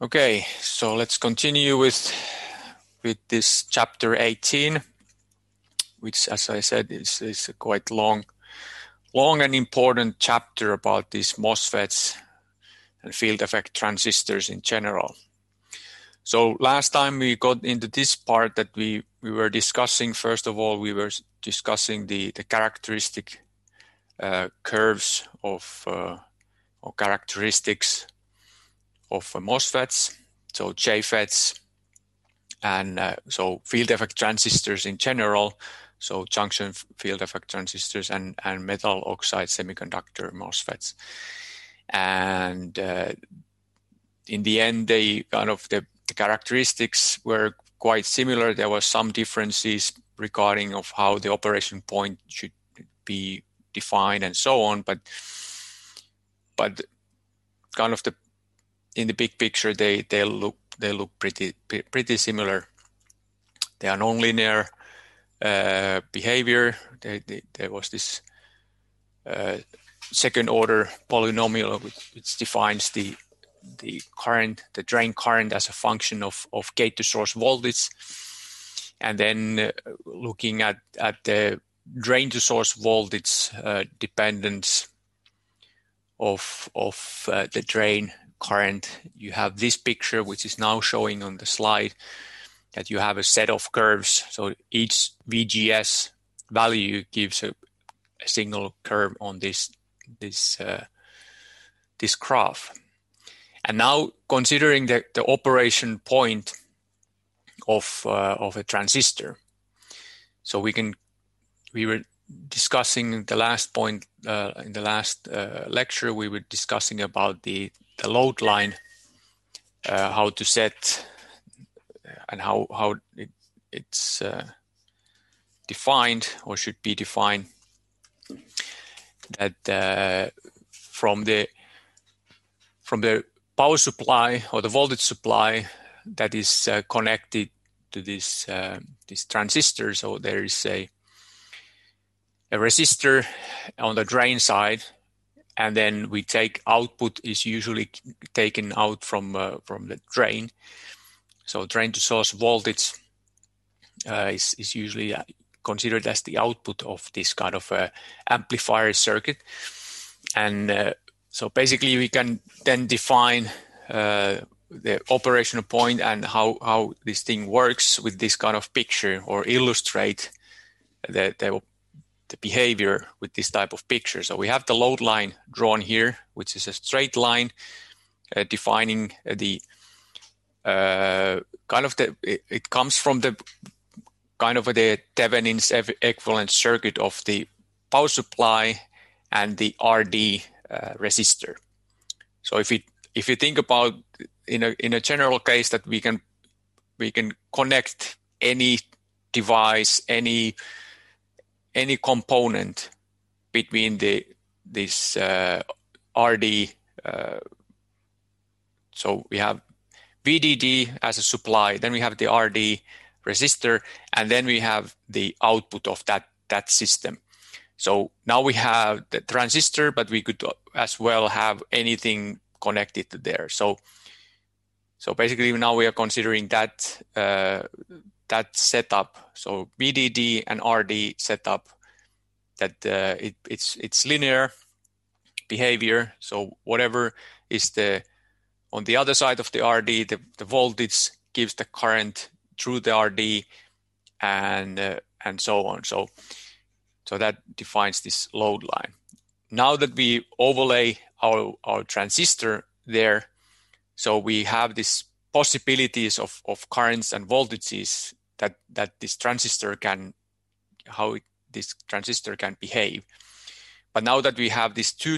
Okay, so let's continue with this chapter 18, which, as I said, is a quite long and important chapter about these MOSFETs and field effect transistors in general. So last time we got into this part that we were discussing. First of all, we were discussing the characteristic curves of or characteristics of MOSFETs, so JFETs, and so field effect transistors in general, so junction field effect transistors and metal oxide semiconductor MOSFETs. And in the end, the characteristics were quite similar. There were some differences regarding of how the operation point should be defined and so on, but kind of in the big picture they look pretty similar. They are nonlinear behavior. There was this second order polynomial which defines the current, the drain current, as a function of gate to source voltage, and then looking at the drain to source voltage dependence of the drain current. You have this picture, which is now showing on the slide, that you have a set of curves. So each VGS value gives a single curve on this graph. And now, considering the operation point of a transistor, so we were discussing the last point in the last lecture. We were discussing about the load line, how to set and how it's defined or should be defined. That from the power supply or the voltage supply that is connected to this transistor. So there is a resistor on the drain side, and then we take output is usually taken out from the drain. So drain to source voltage is usually considered as the output of this kind of amplifier circuit. And so basically we can then define the operational point and how this thing works with this kind of picture, or illustrate the behavior with this type of picture. So we have the load line drawn here, which is a straight line defining the it comes from the kind of the Thevenin's equivalent circuit of the power supply and the RD resistor. So if you think about in a general case that we can connect any device, any component between this RD. So we have VDD as a supply, then we have the RD resistor, and then we have the output of that system. So now we have the transistor, but we could as well have anything connected to there. So basically now we are considering that setup. So VDD and RD setup, that it's linear behavior. So whatever is on the other side of the RD, the voltage gives the current through the RD, and so on. So that defines this load line. Now that we overlay our transistor there, so we have these possibilities of currents and voltages that this transistor can behave. But now that we have these two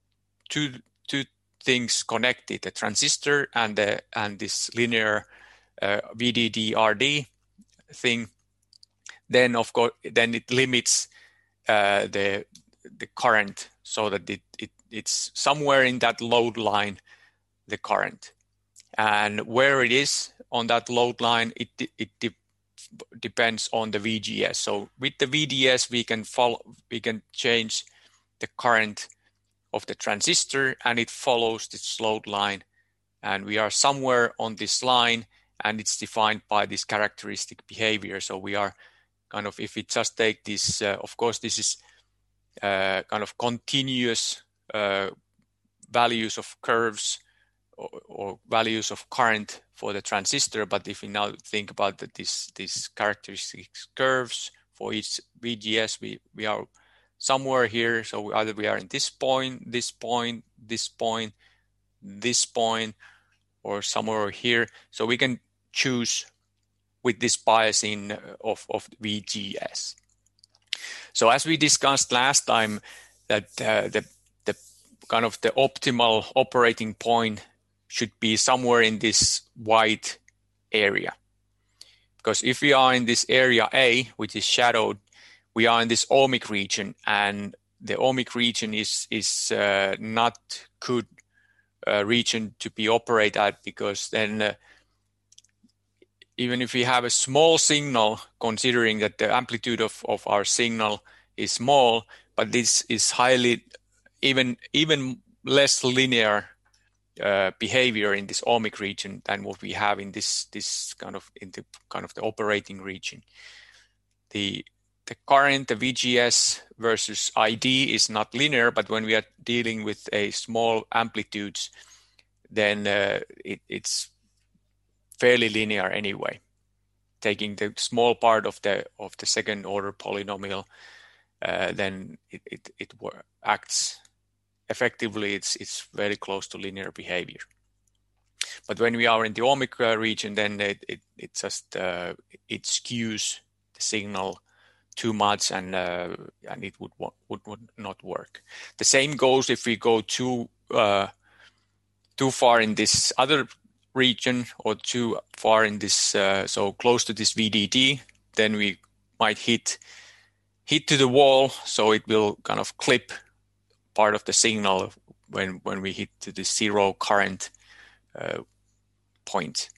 things connected, the transistor and this linear VDD RD thing, then of course it limits the current, so that it's somewhere in that load line, the current, and where it is on that load line, it depends on the VGS. So with the VDS we can change the current of the transistor, and it follows this load line and we are somewhere on this line, and it's defined by this characteristic behavior. So we are kind of, if we just take this, of course, this is kind of continuous values of curves or values of current for the transistor. But if we now think about these characteristic curves for each VGS, we are somewhere here. So either we are in this point, this point, this point, this point, or somewhere here. So we can choose with this biasing of VGS. So as we discussed last time, that the kind of the optimal operating point should be somewhere in this white area. Because if we are in this area A, which is shadowed, we are in this ohmic region, and the ohmic region is not good region to be operated at, because then even if we have a small signal, considering that the amplitude of our signal is small, but this is highly even less linear behavior in this ohmic region than what we have in this kind of the operating region. The current, the VGS versus ID is not linear, but when we are dealing with a small amplitudes, then it's fairly linear anyway. Taking the small part of the second order polynomial, then it acts effectively. It's very close to linear behavior. But when we are in the ohmic region, then it just it skews the signal too much, and it would not work. The same goes if we go too far in this other region, or too far in this so close to this VDD, then we might hit to the wall, so it will kind of clip part of the signal when we hit to the zero current point.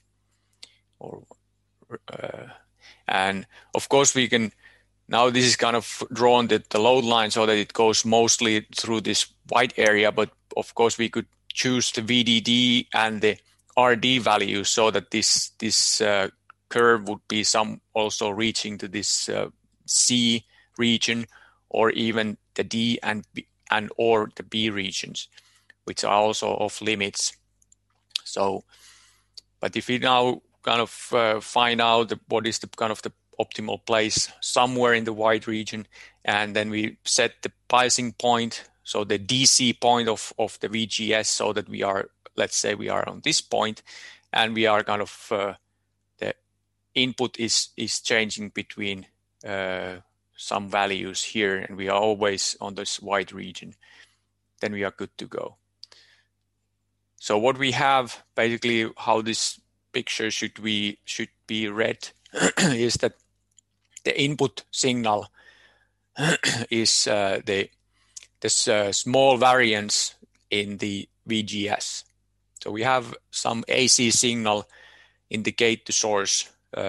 And of course we can, now this is kind of drawn the load line so that it goes mostly through this white area, but of course we could choose the VDD and the RD value so that this curve would be some also reaching to this C region, or even the D and or the B regions, which are also off limits. So, but if we now kind of find out what is the kind of the optimal place somewhere in the white region, and then we set the biasing point, so the DC point of the VGS, so that we are, let's say we are on this point, and we are kind of the input is changing between some values here, and we are always on this white region, then we are good to go. So what we have, basically how this picture should be read is that the input signal is this small variance in the VGS. So we have some AC signal in the gate to source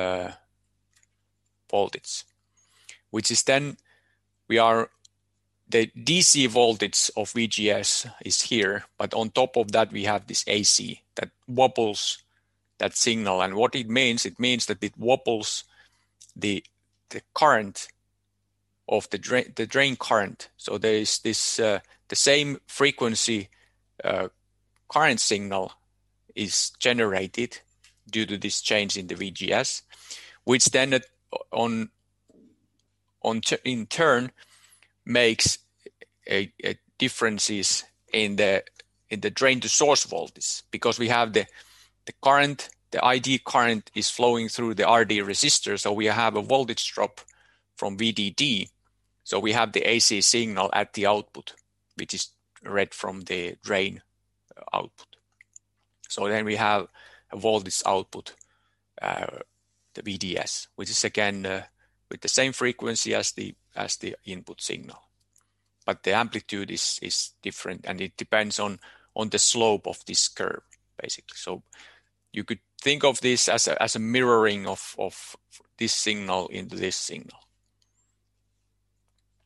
voltage, which is then the DC voltage of VGS is here, but on top of that we have this AC that wobbles that signal. And what it means that it wobbles the current of the drain current. So there is this the same frequency current signal is generated due to this change in the VGS, which then in turn makes a differences in the drain to source voltage, because we have the current, the ID current is flowing through the RD resistor, so we have a voltage drop from VDD. So we have the AC signal at the output, which is read from the drain output. So then we have a voltage output, the VDS, which is again with the same frequency as the input signal, but the amplitude is different, and it depends on the slope of this curve, basically. So you could think of this as a mirroring of this signal into this signal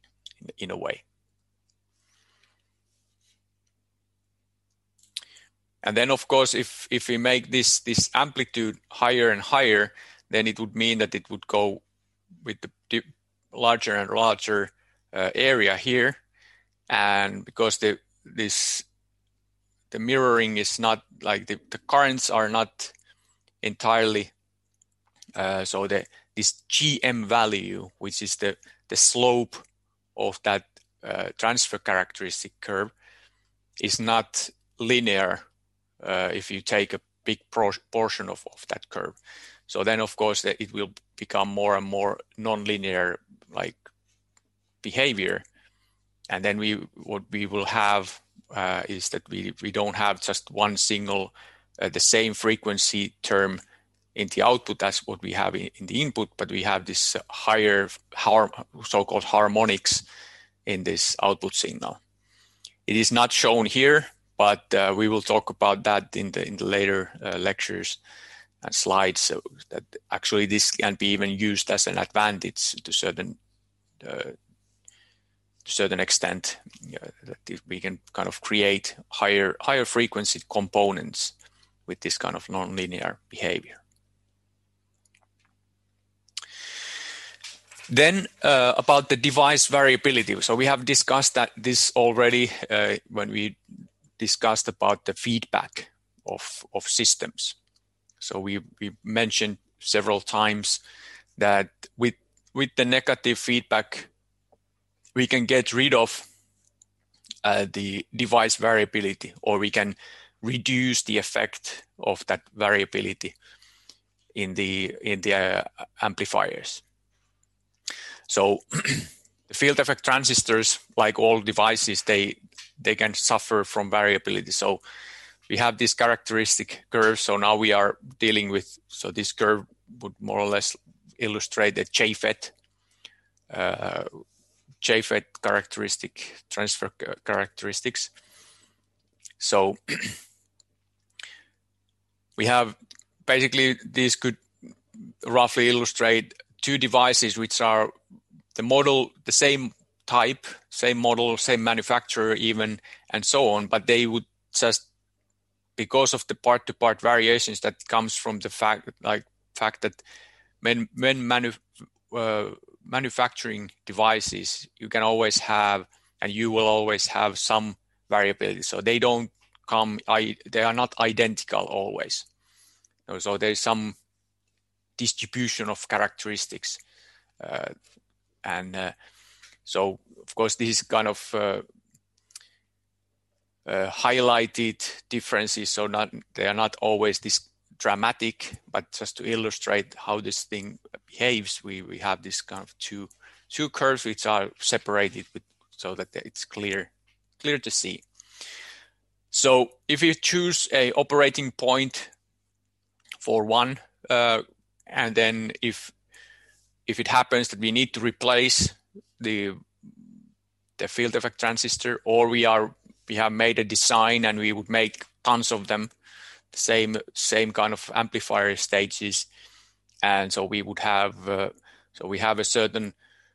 in a way. And then, of course, if we make this amplitude higher and higher, then it would mean that it would go with the larger and larger area here. And because the mirroring is not like the currents are not entirely so this GM value, which is the slope of that transfer characteristic curve, is not linear if you take a big portion of that curve. So then, of course, it will become more and more nonlinear like behavior. And then what we will have is that we don't have just one single the same frequency term in the output as what we have in the input, but we have this higher so-called harmonics in this output signal. It is not shown here, but we will talk about that in the later lectures and slides. So that actually this can be even used as an advantage to certain extent, that we can kind of create higher frequency components with this kind of nonlinear behavior. Then about the device variability. So we have discussed this already when we discussed about the feedback of systems. So we mentioned several times that with the negative feedback, we can get rid of the device variability, or we can reduce the effect of that variability in the amplifiers. So the field effect transistors, like all devices, they can suffer from variability. So we have this characteristic curve. So now we are dealing with, so this curve would more or less illustrate the JFET characteristic, transfer characteristics. So we have basically, these could roughly illustrate two devices which are the same type, same model, same manufacturer even, and so on, but they would just, because of the part-to-part variations that comes from the fact that when manufacturing devices, you can always have, and you will always have some variability. So they don't come, they are not identical always. So there's some distribution of characteristics. So, of course, these kind of highlighted differences, so they are not always this dramatic, but just to illustrate how this thing behaves, we have this kind of two curves which are separated so that it's clear to see. So if you choose a operating point for one, and then if it happens that we need to replace the field effect transistor, or we have made a design and we would make tons of them, the same kind of amplifier stages, and so we would have we have a certain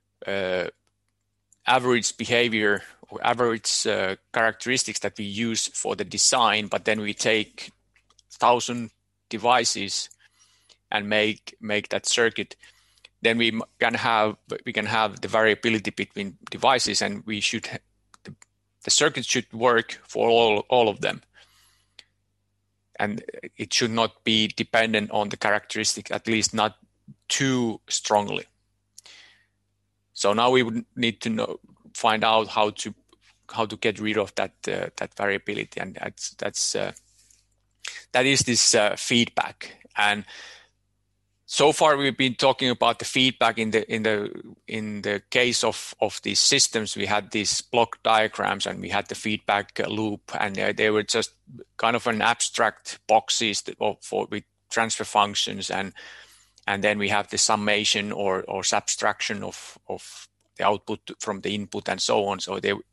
average behavior or average characteristics that we use for the design, but then we take 1,000 devices and make that circuit. Then we can have the variability between devices, and the circuit should work for all of them, and it should not be dependent on the characteristic, at least not too strongly. So now we would need to find out how to get rid of that variability, and that is this feedback. And so far, we've been talking about the feedback in the case of these systems. We had these block diagrams and we had the feedback loop, and they were just kind of an abstract boxes with transfer functions, and then we have the summation or subtraction of the output from the input and so on. So they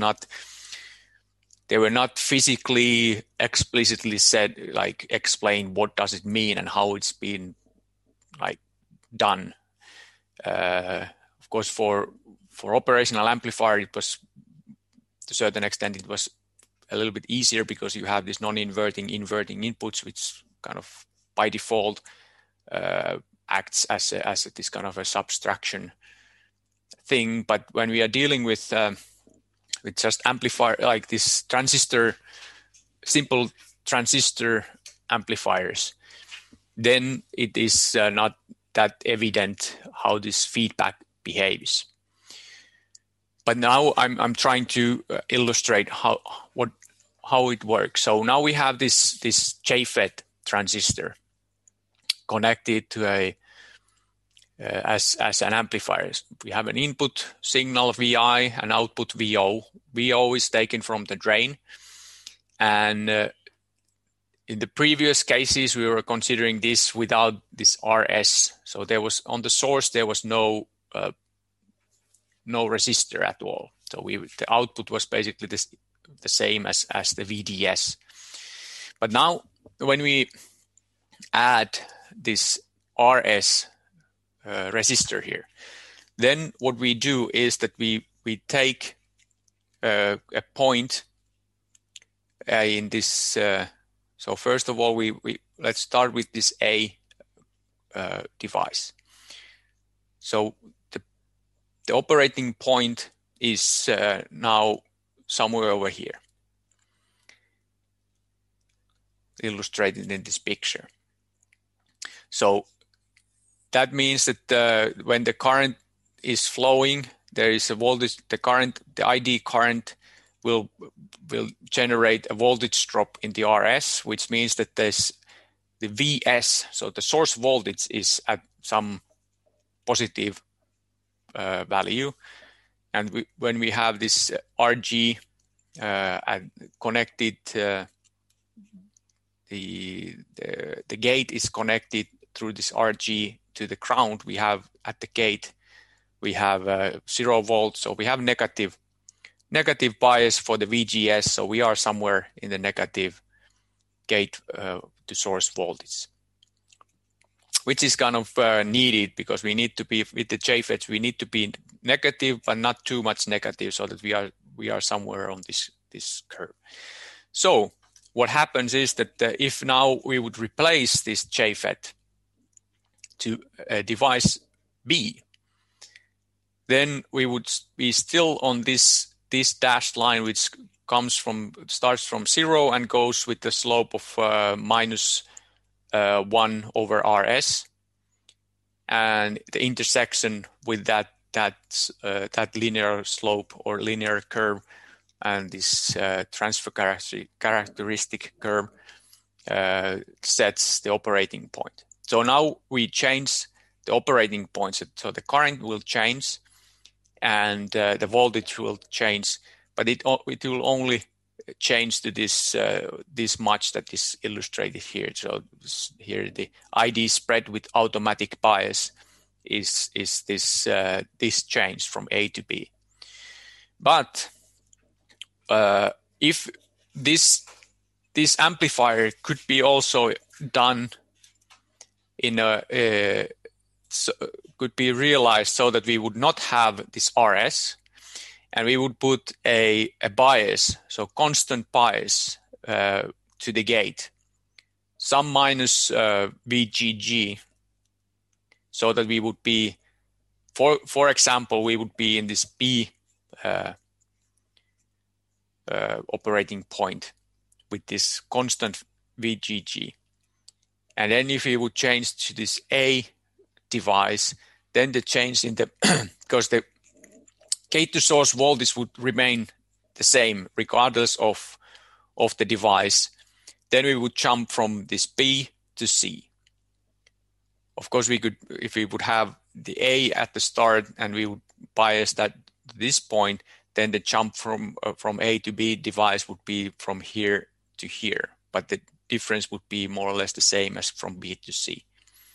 were not physically explicitly said, like explain what does it mean and how it's been done. Of course, for operational amplifier, it was, to a certain extent, it was a little bit easier because you have this non-inverting, inverting inputs, which kind of by default acts as this kind of a subtraction thing. But when we are dealing with just amplifier, like this transistor, simple transistor amplifiers, then it is not that evident how this feedback behaves. But now I'm trying to illustrate how it works. So now we have this JFET transistor connected to a as an amplifier. We have an input signal VI and output VO. VO is taken from the drain, and in the previous cases we were considering this without this RS. So there was on the source there was no resistor at all. So the output was basically the same as the VDS. But now when we add this RS resistor here, then what we do is that we take a point in this. So first of all, we let's start with this A device. So the operating point is now somewhere over here, illustrated in this picture. So that means that when the current is flowing, there is a voltage. The ID current will generate a voltage drop in the RS, which means that there's the VS, so the source voltage, is at some positive value, and when we have this RG connected, the gate is connected through this RG to the ground. We have at the gate we have 0 volts, so we have negative bias for the VGS. So we are somewhere in the negative gate to source voltage, which is kind of needed because we need to be with the JFETs. We need to be negative, but not too much negative, so that we are somewhere on this curve. So what happens is that if now we would replace this JFET to device B, then we would be still on this dashed line, which starts from 0 and goes with the slope of minus 1 over RS, and the intersection with that linear slope or linear curve and this transfer characteristic curve sets the operating point. So now we change the operating point, so the current will change and the voltage will change, but it will only change to this much that is illustrated here. So here the ID spread with automatic bias is this change from A to B. But if this amplifier could be also done in could be realized so that we would not have this RS, and we would put a bias, so constant bias to the gate, some minus VGG, so that we would be, for example, we would be in this B operating point with this constant VGG. And then if we would change to this A device, then the change in the, because the gate to source voltage would remain the same regardless of the device, then we would jump from this B to C. Of course, we could, if we would have the A at the start and we would bias that to this point, then the jump from A to B device would be from here to here, but the difference would be more or less the same as from B to C.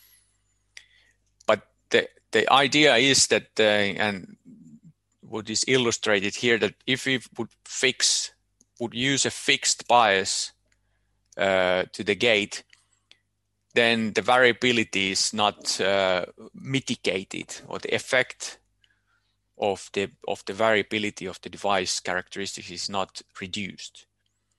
But the idea is that, and what is illustrated here, that if we would use a fixed bias to the gate, then the variability is not mitigated, or the effect of the variability of the device characteristics is not reduced.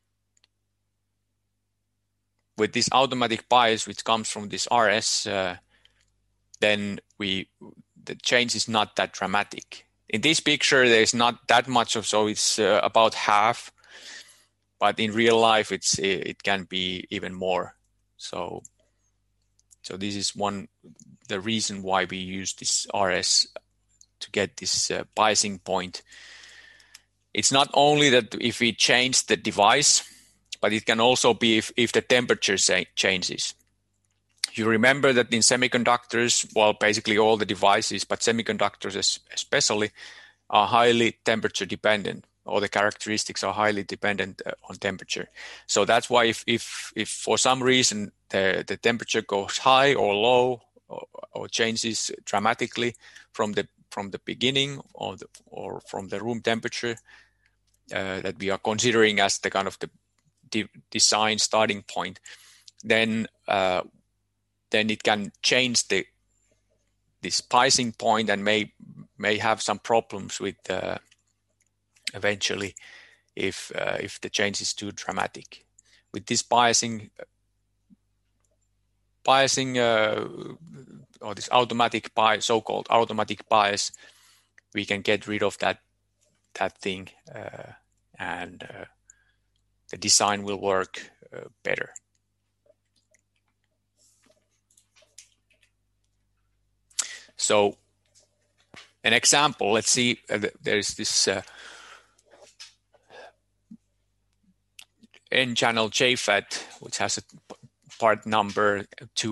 with this automatic bias, which comes from this RS, then the change is not that dramatic. In this picture, there's not that much of, so it's about half, but in real life, it can be even more. So this is the reason why we use this RS to get this biasing point. It's not only that if we change the device, but it can also be if the temperature changes. You remember that in semiconductors, well, basically all the devices, but semiconductors especially, are highly temperature dependent. All the characteristics are highly dependent on temperature. So that's why if for some reason the temperature goes high or low or changes dramatically from the beginning or from the room temperature that we are considering as the kind of the design starting point, then it can change this biasing point and may have some problems with eventually if the change is too dramatic. With this biasing or this automatic bias, so-called automatic bias, we can get rid of that thing and the design will work better. So an example, let's see, there's this N-channel JFET, which has a part number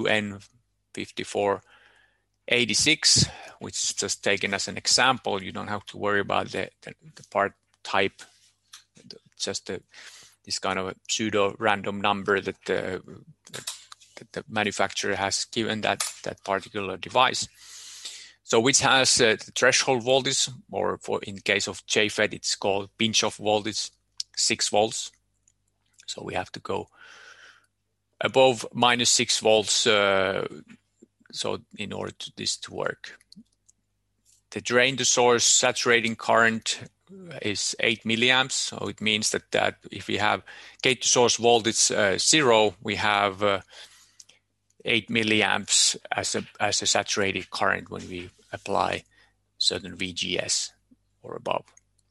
2N5486, which is just taken as an example. You don't have to worry about the part type, just this kind of a pseudo-random number that the manufacturer has given that particular device. So which has the threshold voltage, or in case of JFET, it's called pinch-off voltage, 6 volts. So we have to go above minus 6 volts so in order to this to work. The drain to source saturating current is 8 milliamps. So it means that if we have gate to source voltage 0, we have 8 milliamps as a saturated current when we apply certain VGS or above.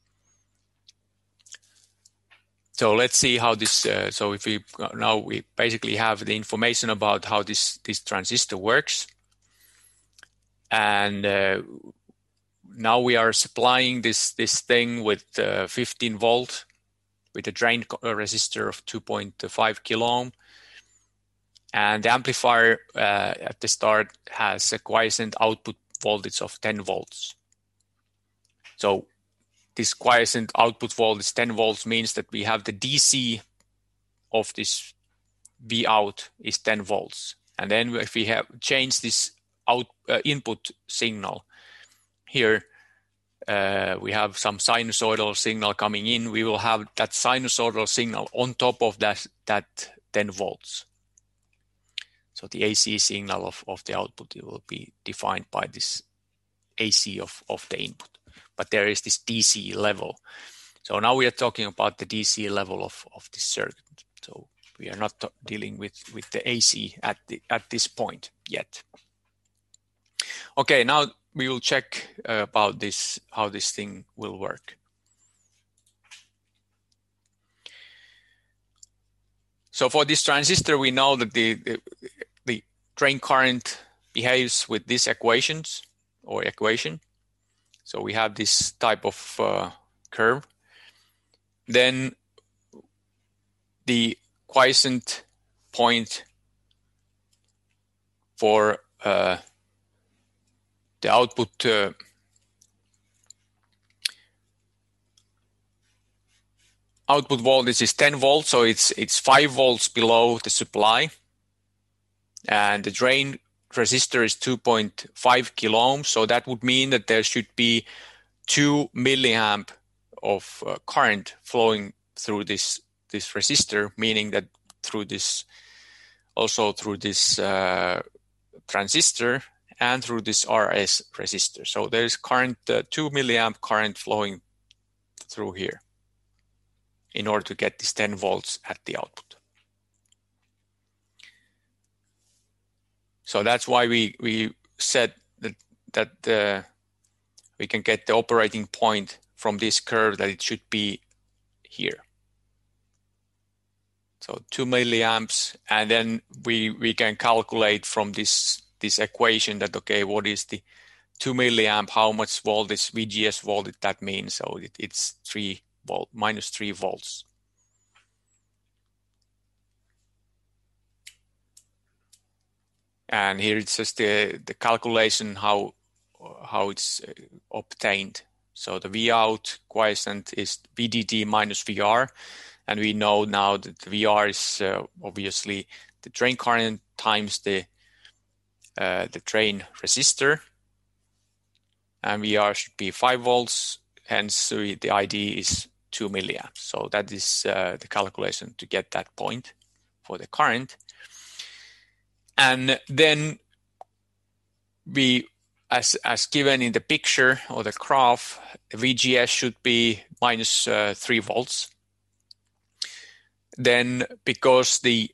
So let's see how this, so if we basically have the information about how this transistor works. And now we are supplying this thing with 15 volt with a drain resistor of 2.5 kilo ohm. And the amplifier at the start has a quiescent output voltage of 10 volts. So this quiescent output voltage 10 volts means that we have the DC of this V out is 10 volts. And then if we have changed this input signal here, we have some sinusoidal signal coming in. We will have that sinusoidal signal on top of that 10 volts. So the AC signal of the output, it will be defined by this AC of the input. But there is this DC level. So now we are talking about the DC level of this circuit. So we are not dealing with the AC at this point yet. Okay, now we will check about this, how this thing will work. So for this transistor, we know that the drain current behaves with these equations or equation. So we have this type of curve. Then the quiescent point for the output output voltage is 10 volts, so it's 5 volts below the supply, and the drain resistor is 2.5 kilo ohms. So that would mean that there should be 2 milliamp of current flowing through this resistor, meaning that through this transistor and through this RS resistor. So there is current 2 milliamp current flowing through here in order to get this 10 volts at the output. So that's why we said that we can get the operating point from this curve, that it should be here. So 2 milliamps, and then we can calculate from this equation that, okay, what is the 2 milliamp, how much voltage, VGS voltage that means? So it's 3 volt, minus 3 volts. And here it's just the calculation how it's obtained. So the Vout quiescent is VDD minus VR, and we know now that the VR is obviously the drain current times the drain resistor, and VR should be 5 volts. Hence, the ID is 2 milliamps. So that is the calculation to get that point for the current. And then we, as given in the picture or the graph, the VGS should be minus 3 volts. Then because the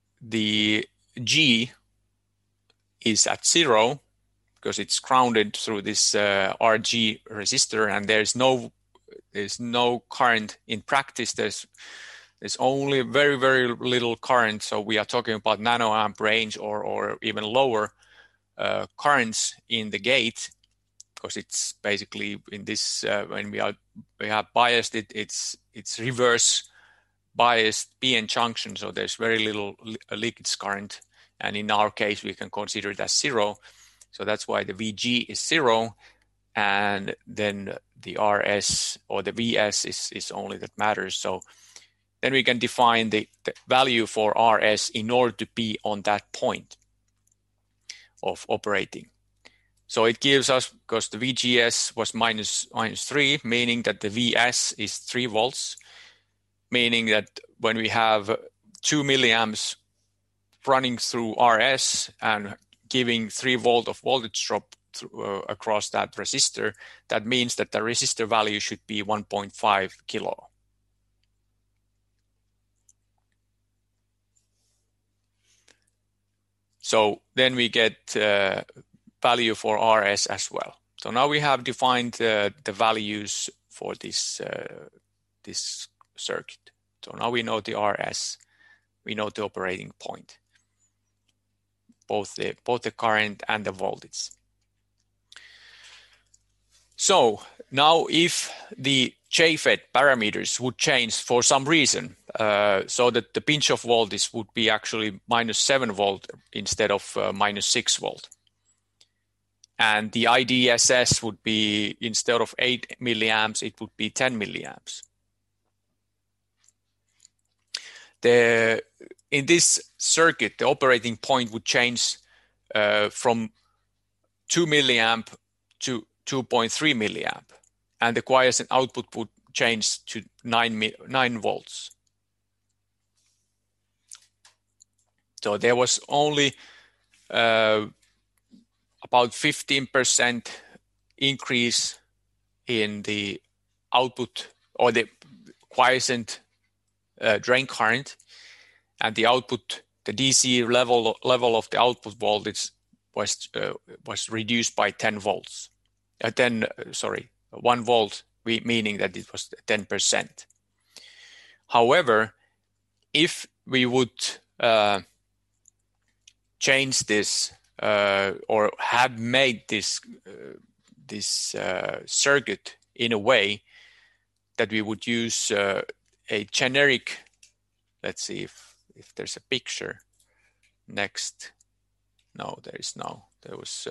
G is at 0, because it's grounded through this RG resistor, and there's no current in practice. There's only very, very little current. So we are talking about nanoamp range or even lower currents in the gate, because it's basically in this when we have biased it's reverse biased PN junction. So there's very little leakage current, and in our case we can consider it as 0. So that's why the VG is 0, and then the RS or the VS is only that matters. So then we can define the value for RS in order to be on that point of operating. So it gives us, because the VGS was minus 3, meaning that the VS is 3 volts, meaning that when we have 2 milliamps running through RS and giving 3 volt of voltage drop across that resistor, that means that the resistor value should be 1.5 kilo. So then we get value for RS as well. So now we have defined the values for this circuit. So now we know the RS, we know the operating point, both the current and the voltage. So now if the JFET parameters would change for some reason, so that the pinch-off voltage would be actually minus 7 volt instead of minus 6 volt. And the IDSS would be, instead of 8 milliamps, it would be 10 milliamps. In this circuit, the operating point would change from 2 milliamp to 2.3 milliamp, and the quiescent output would change to 9 volts. So there was only about 15% increase in the output or the quiescent drain current, and the output, the DC level of the output voltage was reduced by 10 volts. 1 volt, meaning that it was 10%. However, if we would change this or have made this circuit in a way that we would use a generic, let's see if there's a picture next. No, there is no. There was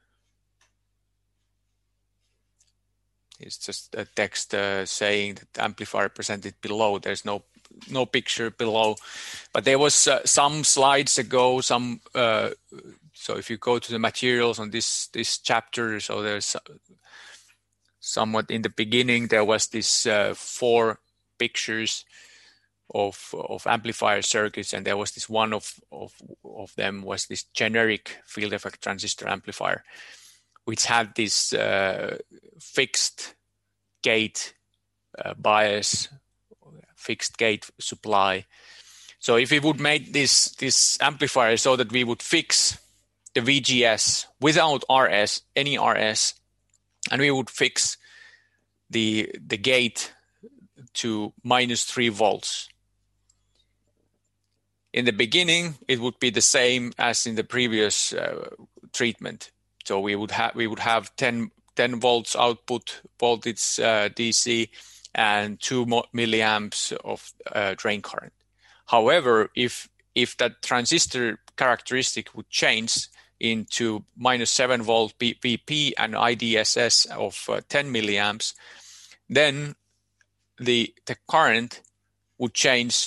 it's just a text saying that amplifier presented below. There's no picture below, but there was some slides ago. So if you go to the materials on this chapter, so there's somewhat in the beginning there was this 4 pictures of amplifier circuits, and there was this one of them was this generic field effect transistor amplifier, which had this fixed gate bias, fixed gate supply. So if we would make this amplifier so that we would fix the VGS without RS, any RS, and we would fix the gate to -3 volts. In the beginning, it would be the same as in the previous treatment. So we would have 10 volts output voltage DC and 2 milliamps of drain current. However, if that transistor characteristic would change into -7 volt VP and IDSS of 10 milliamps, then the current would change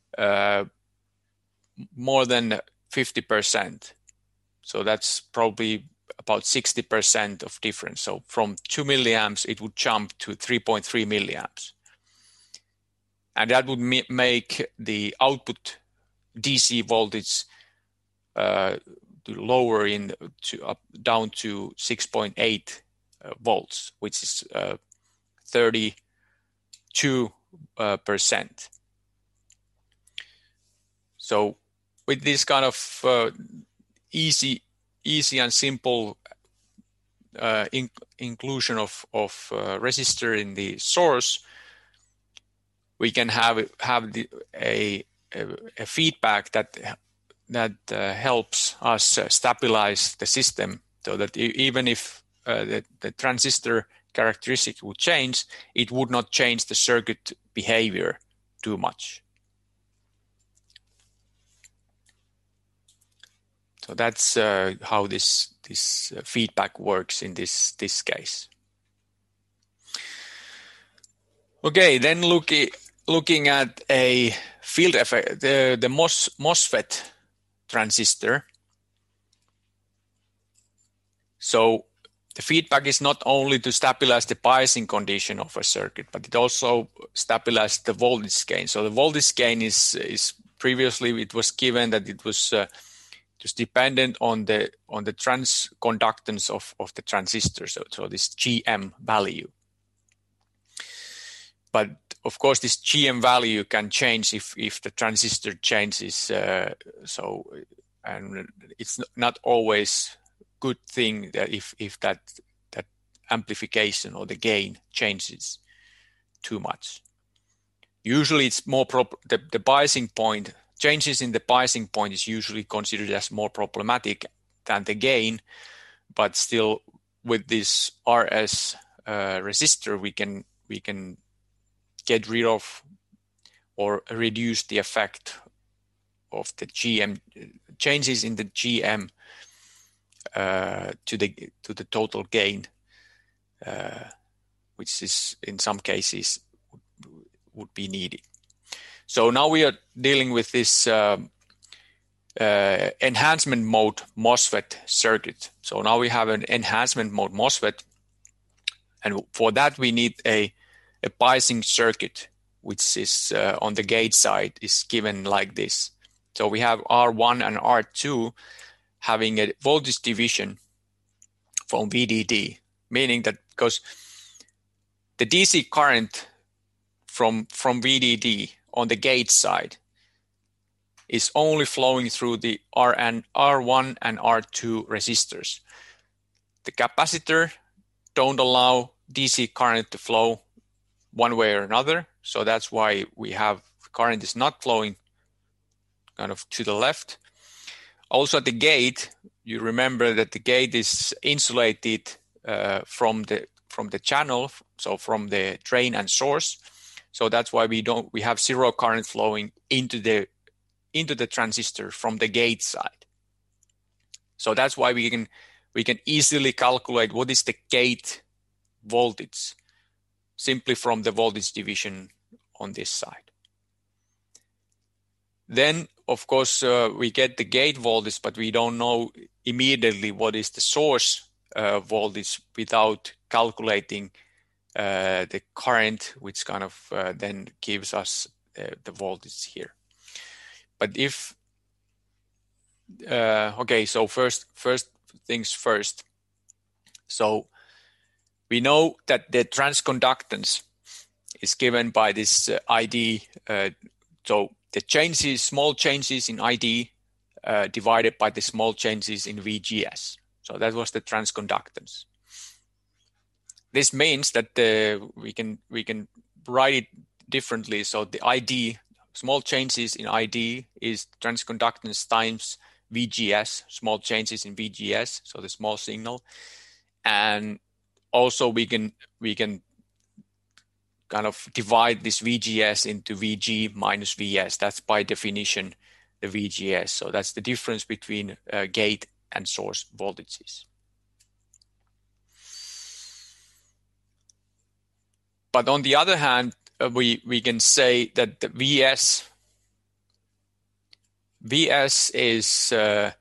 more than 50%. So that's probably about 60% of difference. So from 2 milliamps, it would jump to 3.3 milliamps. And that would make the output DC voltage lower down to 6.8 volts, which is 32%. So with this kind of easy and simple inclusion of resistor in the source, we can have a feedback that helps us stabilize the system, so that even if the transistor characteristic would change, it would not change the circuit behavior too much. So that's how this feedback works in this case. Okay, then looking at a field effect, the MOSFET transistor. So the feedback is not only to stabilize the biasing condition of a circuit, but it also stabilizes the voltage gain. So the voltage gain is previously it was given that it was just dependent on the transconductance of the transistor, so this GM value. But of course, this GM value can change if the transistor changes. And it's not always good thing that if that amplification or the gain changes too much. Usually, it's more the biasing point. Changes in the biasing point is usually considered as more problematic than the gain, but still with this RS resistor, we can get rid of or reduce the effect of the GM changes in the GM to the total gain, which is in some cases would be needed. So now we are dealing with this enhancement mode MOSFET circuit. So now we have an enhancement mode MOSFET, and for that we need a biasing circuit, which is on the gate side is given like this. So we have R1 and R2 having a voltage division from VDD, meaning that because the DC current from VDD on the gate side is only flowing through the R1 and R2 resistors. The capacitor don't allow DC current to flow one way or another, so that's why we have current is not flowing kind of to the left. Also at the gate, you remember that the gate is insulated from the channel, so from the drain and source. So that's why we have zero current flowing into the transistor from the gate side. So that's why we can easily calculate what is the gate voltage simply from the voltage division on this side. Then, of course, we get the gate voltage, but we don't know immediately what is the source voltage without calculating the current, which kind of then gives us the voltage here. But if okay, so first things first. So we know that the transconductance is given by this ID. So the changes, small changes in ID divided by the small changes in VGS. So that was the transconductance. This means that we can write it differently. So the ID, small changes in ID, is transconductance times VGS, small changes in VGS, so the small signal. And also we can kind of divide this VGS into VG minus VS. That's by definition the VGS. So that's the difference between gate and source voltages. But on the other hand, we can say that the VS is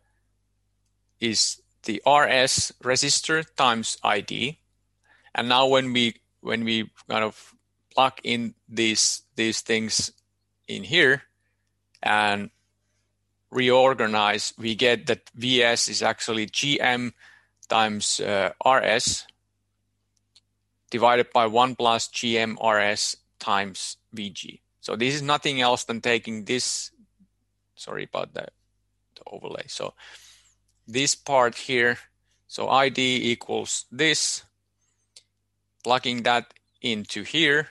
the RS resistor times ID. And now when we kind of plug in these things in here and reorganize, we get that VS is actually GM times RS divided by 1 plus GM RS times VG. So this is nothing else than taking this, sorry about that, the overlay. So this part here, so ID equals this, plugging that into here,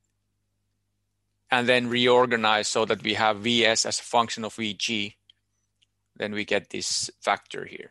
and then reorganize so that we have VS as a function of VG. Then we get this factor here.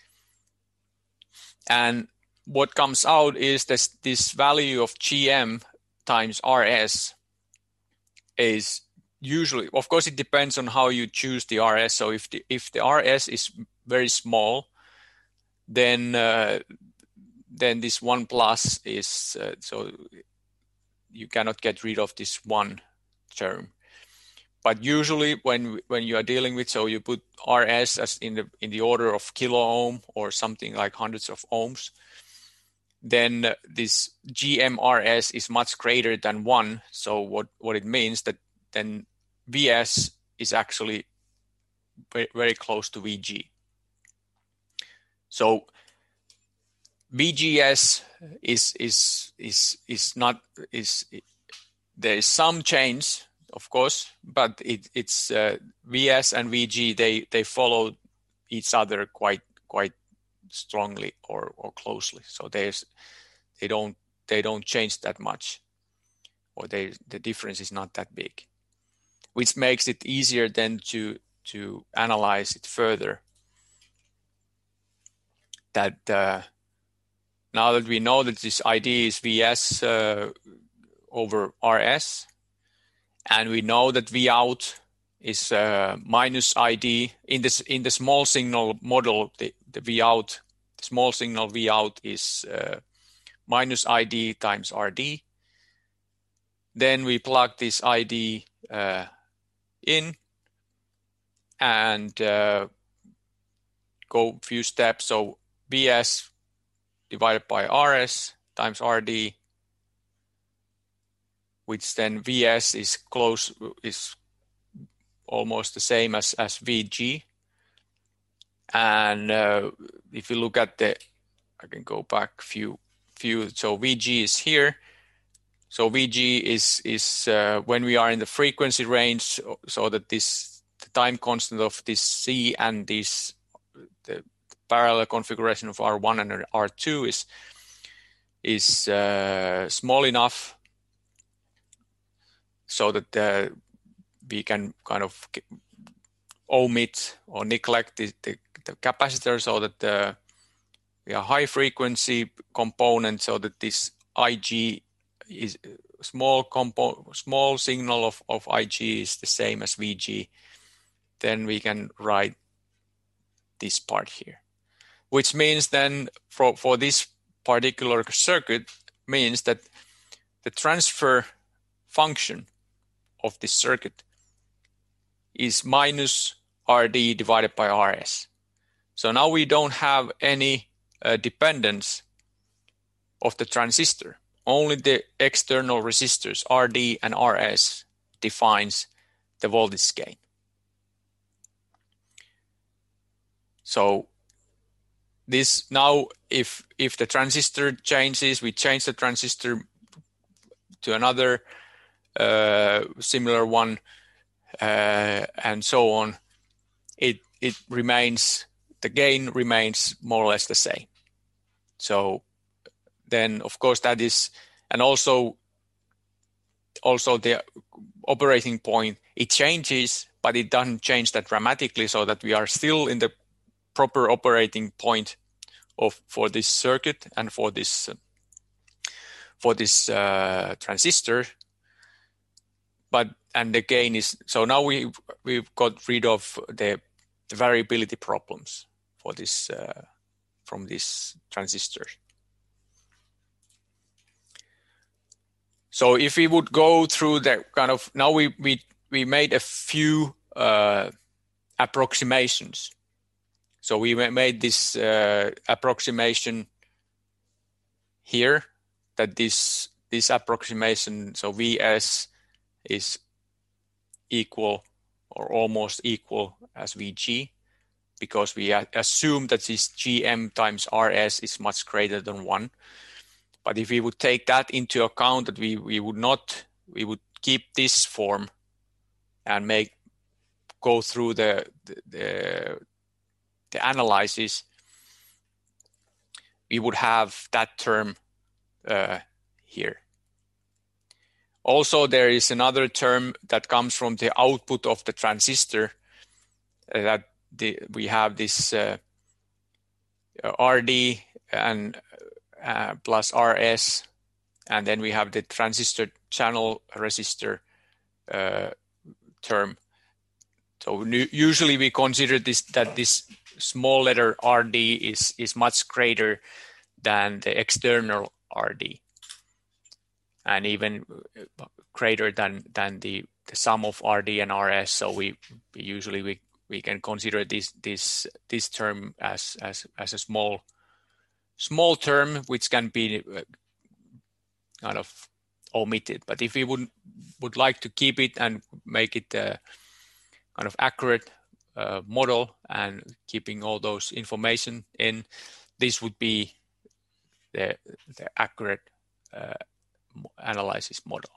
And what comes out is this value of GM times RS is usually, of course, it depends on how you choose the RS. So if the RS is very small, then this 1 plus is so you cannot get rid of this one term. But usually when you are dealing with, so you put RS as in the order of kilo ohm or something like hundreds of ohms, then this GMRS is much greater than 1. So what it means that then VS is actually very, very close to VG. So VGS is not there is some change, of course, but it's VS and VG, they follow each other quite strongly or closely. So they don't change that much, or the difference is not that big, which makes it easier then to analyze it further. That now that we know that this ID is VS over RS, and we know that Vout is minus ID in the small signal model. The Vout, the small signal Vout is minus ID times RD. Then we plug this ID in and go a few steps. So VS divided by RS times RD, which then VS is almost the same as VG. And if you look at I can go back few. So VG is here. So VG is when we are in the frequency range, so that the time constant of this C and the parallel configuration of R1 and R2 is small enough so that we can kind of omit or neglect the capacitor, so that we have high frequency component, so that this IG is small signal of IG is the same as VG. Then we can write this part here, which means then for this particular circuit means that the transfer function of this circuit is minus RD divided by RS. So now we don't have any dependence of the transistor. Only the external resistors RD and RS defines the voltage gain. So this now, if the transistor changes, we change the transistor to another similar one, and so on. the gain remains more or less the same. So then, of course, that is, and also the operating point, it changes, but it doesn't change that dramatically, so that we are still in the proper operating point for this circuit and for this transistor. And the gain is, so now we've got rid of the variability problems for this from this transistor. So if we would go through the kind of, now we made a few approximations. So we made this approximation here, that this approximation, so Vs is equal or almost equal as Vg, because we assume that this Gm times Rs is much greater than 1. But if we would take that into account, that we would keep this form and go through the analysis, we would have that term here. Also, there is another term that comes from the output of the transistor, that we have this Rd and plus Rs, and then we have the transistor channel resistor term. So usually we consider that this small letter Rd is much greater than the external Rd, and even greater than the sum of Rd and Rs. So we usually can consider this term as a small term, which can be kind of omitted. But if we would like to keep it and make it a kind of accurate model and keeping all those information in, this would be the accurate analysis model.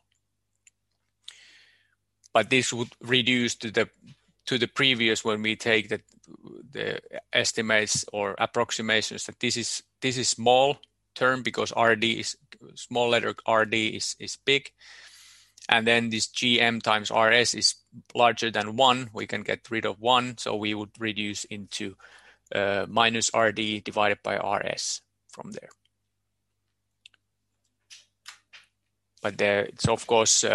But this would reduce to the previous, when we take the estimates or approximations, that this is small term, because Rd is small letter Rd is big, and then this Gm times Rs is larger than 1. We can get rid of 1, so we would reduce into minus Rd divided by Rs from there. But it's of course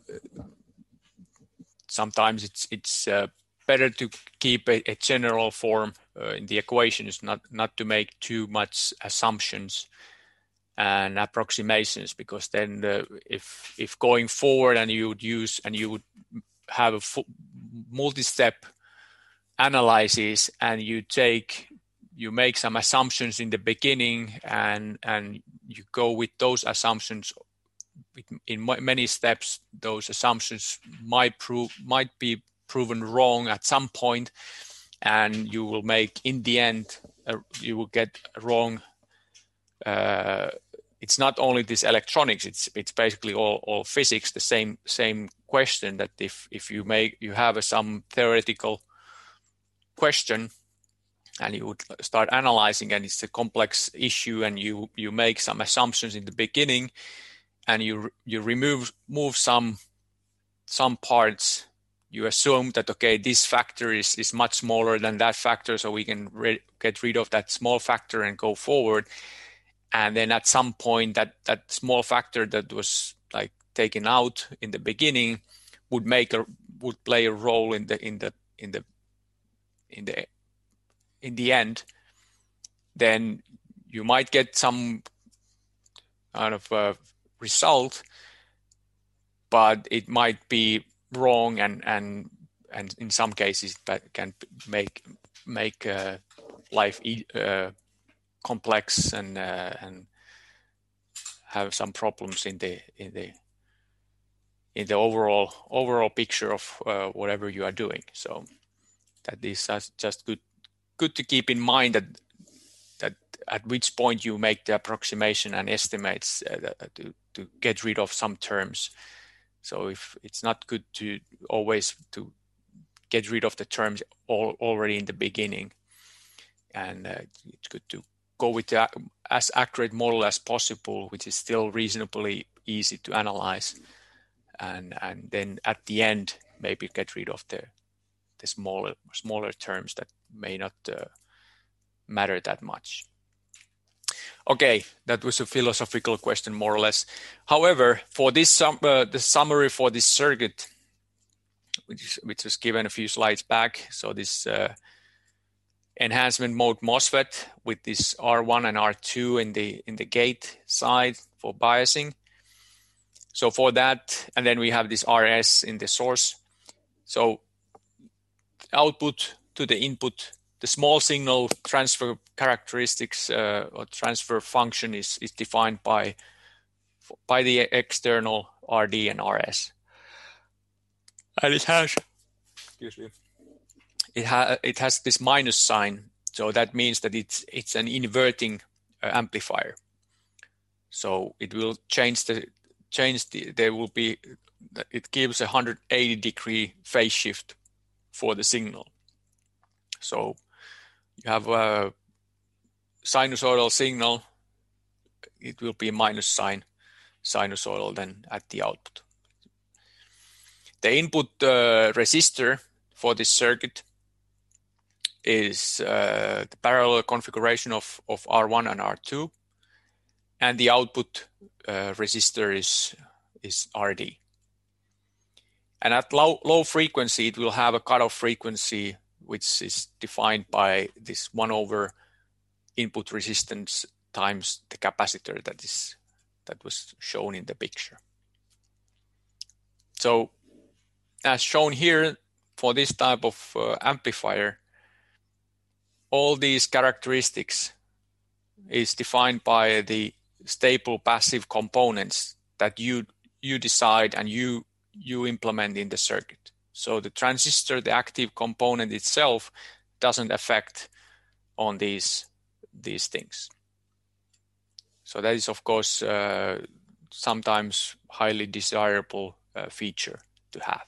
sometimes it's better to keep a general form in the equations, not to make too much assumptions and approximations, because then if going forward and you would have a multi-step analysis, and you make some assumptions in the beginning, and you go with those assumptions in many steps, those assumptions might be proven wrong at some point, and you will make, in the end, you will get wrong. It's not only this electronics; it's basically all physics. The same question, that if you have some theoretical question, and you would start analyzing, and it's a complex issue, and you make some assumptions in the beginning, and you move some parts. You assume that, okay, this factor is much smaller than that factor, so we can get rid of that small factor and go forward. And then at some point, that small factor that was like taken out in the beginning would play a role in the end. Then you might get some kind of result, but it might be wrong, and in some cases that can make life complex and have some problems in the overall picture of whatever you are doing. So that is just good to keep in mind that at which point you make the approximation and estimates to get rid of some terms. So if it's not good to always to get rid of the terms already in the beginning. And it's good to go with the as accurate model as possible, which is still reasonably easy to analyze. And then at the end, maybe get rid of the smaller terms that may not matter that much. Okay, that was a philosophical question, more or less. However, for this the summary for this circuit, which was given a few slides back, so this enhancement mode MOSFET with this R1 and R2 in the gate side for biasing. So for that, and then we have this RS in the source. So output to the input, the small signal transfer characteristics or transfer function is defined by the external RD and RS. And it has, excuse me, it has this minus sign, so that means that it's an inverting amplifier. So it will there will be, it gives a 180-degree phase shift for the signal. So you have a sinusoidal signal, it will be minus sign sinusoidal then at the output. The input resistor for this circuit is the parallel configuration of R1 and R2, and the output resistor is RD. And at low frequency, it will have a cutoff frequency which is defined by this 1 over input resistance times the capacitor that was shown in the picture. So as shown here, for this type of amplifier, all these characteristics is defined by the stable passive components that you decide and you implement in the circuit. So the transistor, the active component itself, doesn't affect on these things. So that is, of course, sometimes highly desirable feature to have.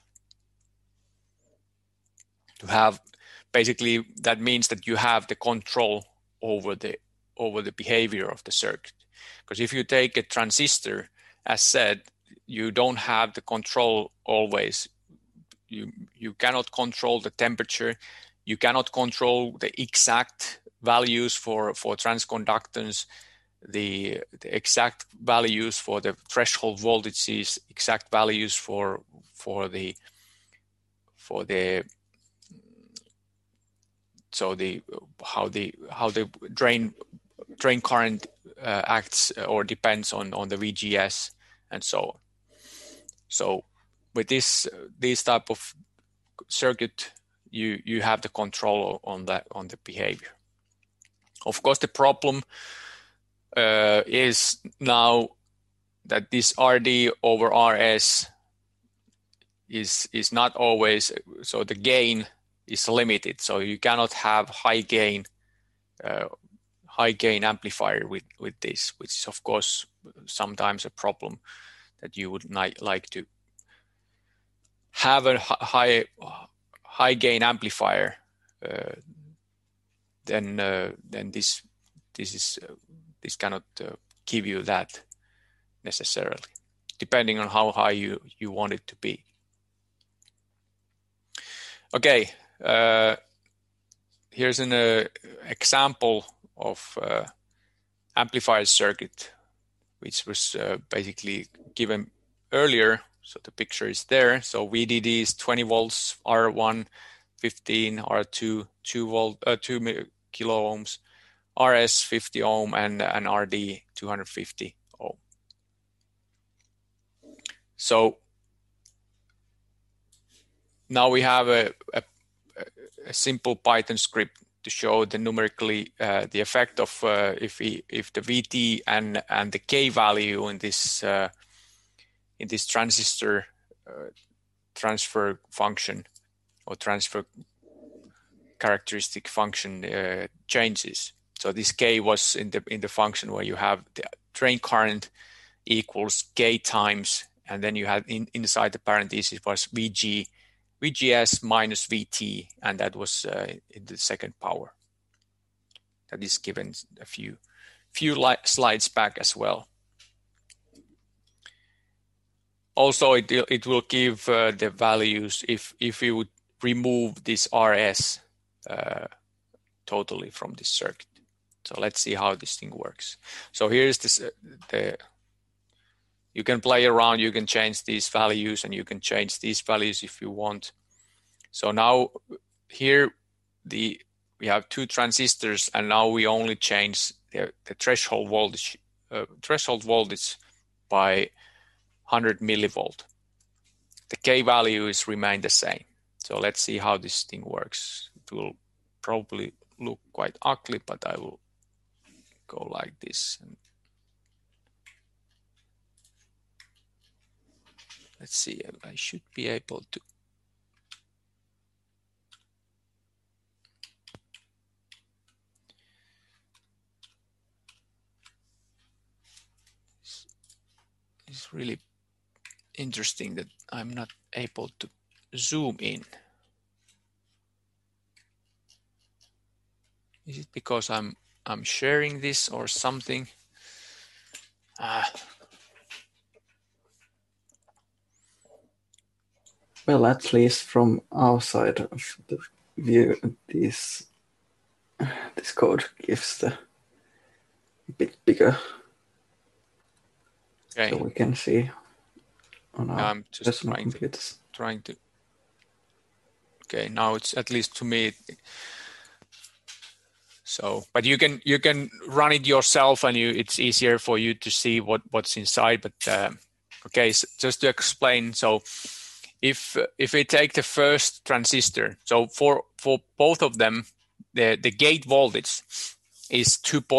Basically, that means that you have the control over the behavior of the circuit. Because if you take a transistor, as said, you don't have the control always. You cannot control the temperature. You cannot control the exact values for transconductance, the exact values for the threshold voltages, exact values for the how the drain current acts or depends on the VGS and so on. So with this type of circuit, you have the control on the behavior. Of course, the problem is now that this RD over RS is not always, so the gain is limited. So you cannot have high gain amplifier with this, which is of course sometimes a problem, that you would like to have a high gain amplifier. Then this cannot give you that necessarily, depending on how high you want it to be. Okay, here's an example of amplifier circuit, which was basically given earlier. So the picture is there. So VDD is 20 volts, R1 15, R2 2 kilo ohms, RS 50 ohm, and RD 250 ohm. So now we have a simple Python script to show the numerically the effect of if the VT and the K value in this transistor transfer function or transfer characteristic function changes. So this K was in the function where you have the drain current equals K times, and then you had inside the parentheses was VG VGS minus VT, and that was in the second power. That is given a few slides back as well. Also, it will give the values if we would remove this RS totally from this circuit. So let's see how this thing works. So here's this you can play around, you can change these values, and you can change these values if you want. So now here we have two transistors, and now we only change the threshold voltage by 100 millivolt. The K value is remained the same. So let's see how this thing works. It will probably look quite ugly, but I will go like this. Let's see, I should be able to. It's really interesting that I'm not able to zoom in. Is it because I'm sharing this or something? Well, at least from our side of the view, this code gives the bit bigger. Okay. So we can see on our I'm just computers. trying to. Okay, now it's at least to me. So, but you can run it yourself, and it's easier for you to see what's inside. But okay, so just to explain, so if we take the first transistor, so for both of them, the gate voltage is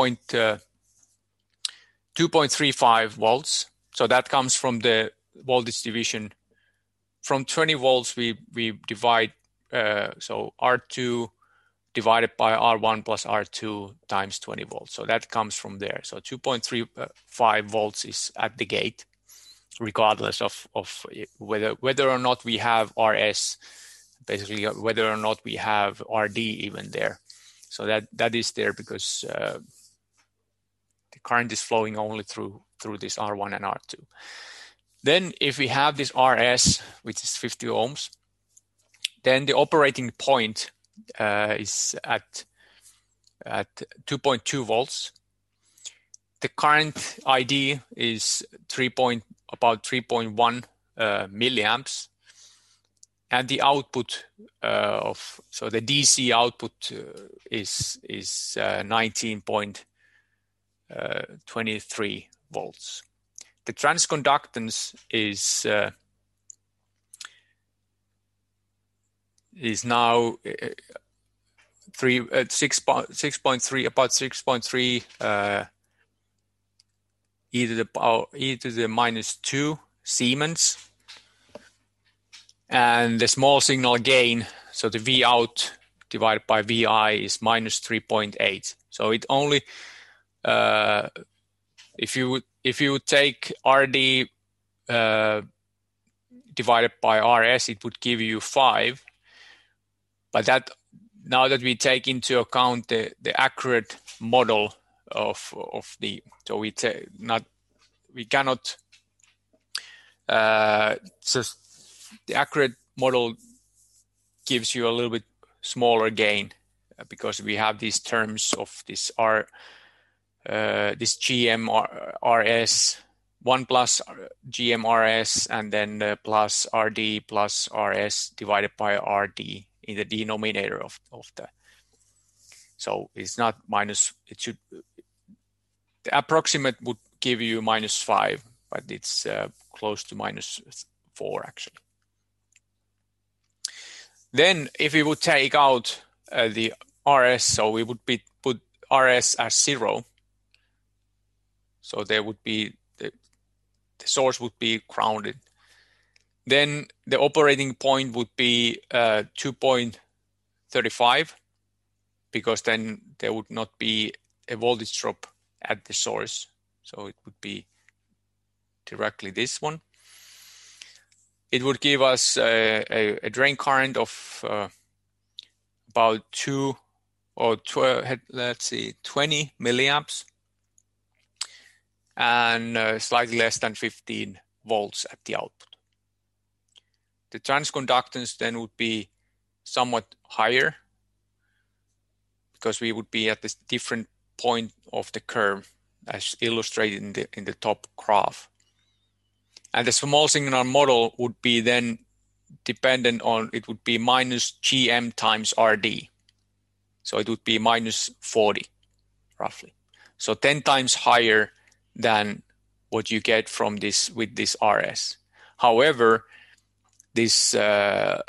2.35 volts. So that comes from the voltage division. From 20 volts, we divide so R2 divided by R1 plus R2 times 20 volts. So that comes from there. So 2.35 volts is at the gate, regardless of whether or not we have RS, basically whether or not we have RD even there. So that is there because the current is flowing only through this R1 and R2. Then if we have this RS, which is 50 ohms, then the operating point is at 2.2 volts. The current ID is about 3.1 milliamps, and the output so the DC output is 19.23 volts. The transconductance is now 6.3 about 6.3 e to the minus 2 Siemens, and the small signal gain, so the V out divided by VI is minus 3.8. So it only if you would take RD divided by RS, it would give you 5. But that now that we take into account the accurate model of the, so we cannot just the accurate model gives you a little bit smaller gain because we have these terms of this this GMRS 1 plus GMRS and then plus RD plus RS divided by RD in the denominator of the. So it's not minus. It should. The approximate would give you minus 5, but it's close to minus 4 actually. Then if we would take out the RS, so we would put RS as 0. So there would be the source would be grounded. Then the operating point would be 2.35 because then there would not be a voltage drop at the source. So it would be directly this one. it would give us a drain current of about 20 milliamps, and slightly less than 15 volts at the output. The transconductance then would be somewhat higher, because we would be at this different point of the curve as illustrated in the top graph. And the small signal model would be then dependent on, it would be minus GM times RD. So it would be minus 40 roughly. So 10 times higher than what you get from this with this RS. However, this the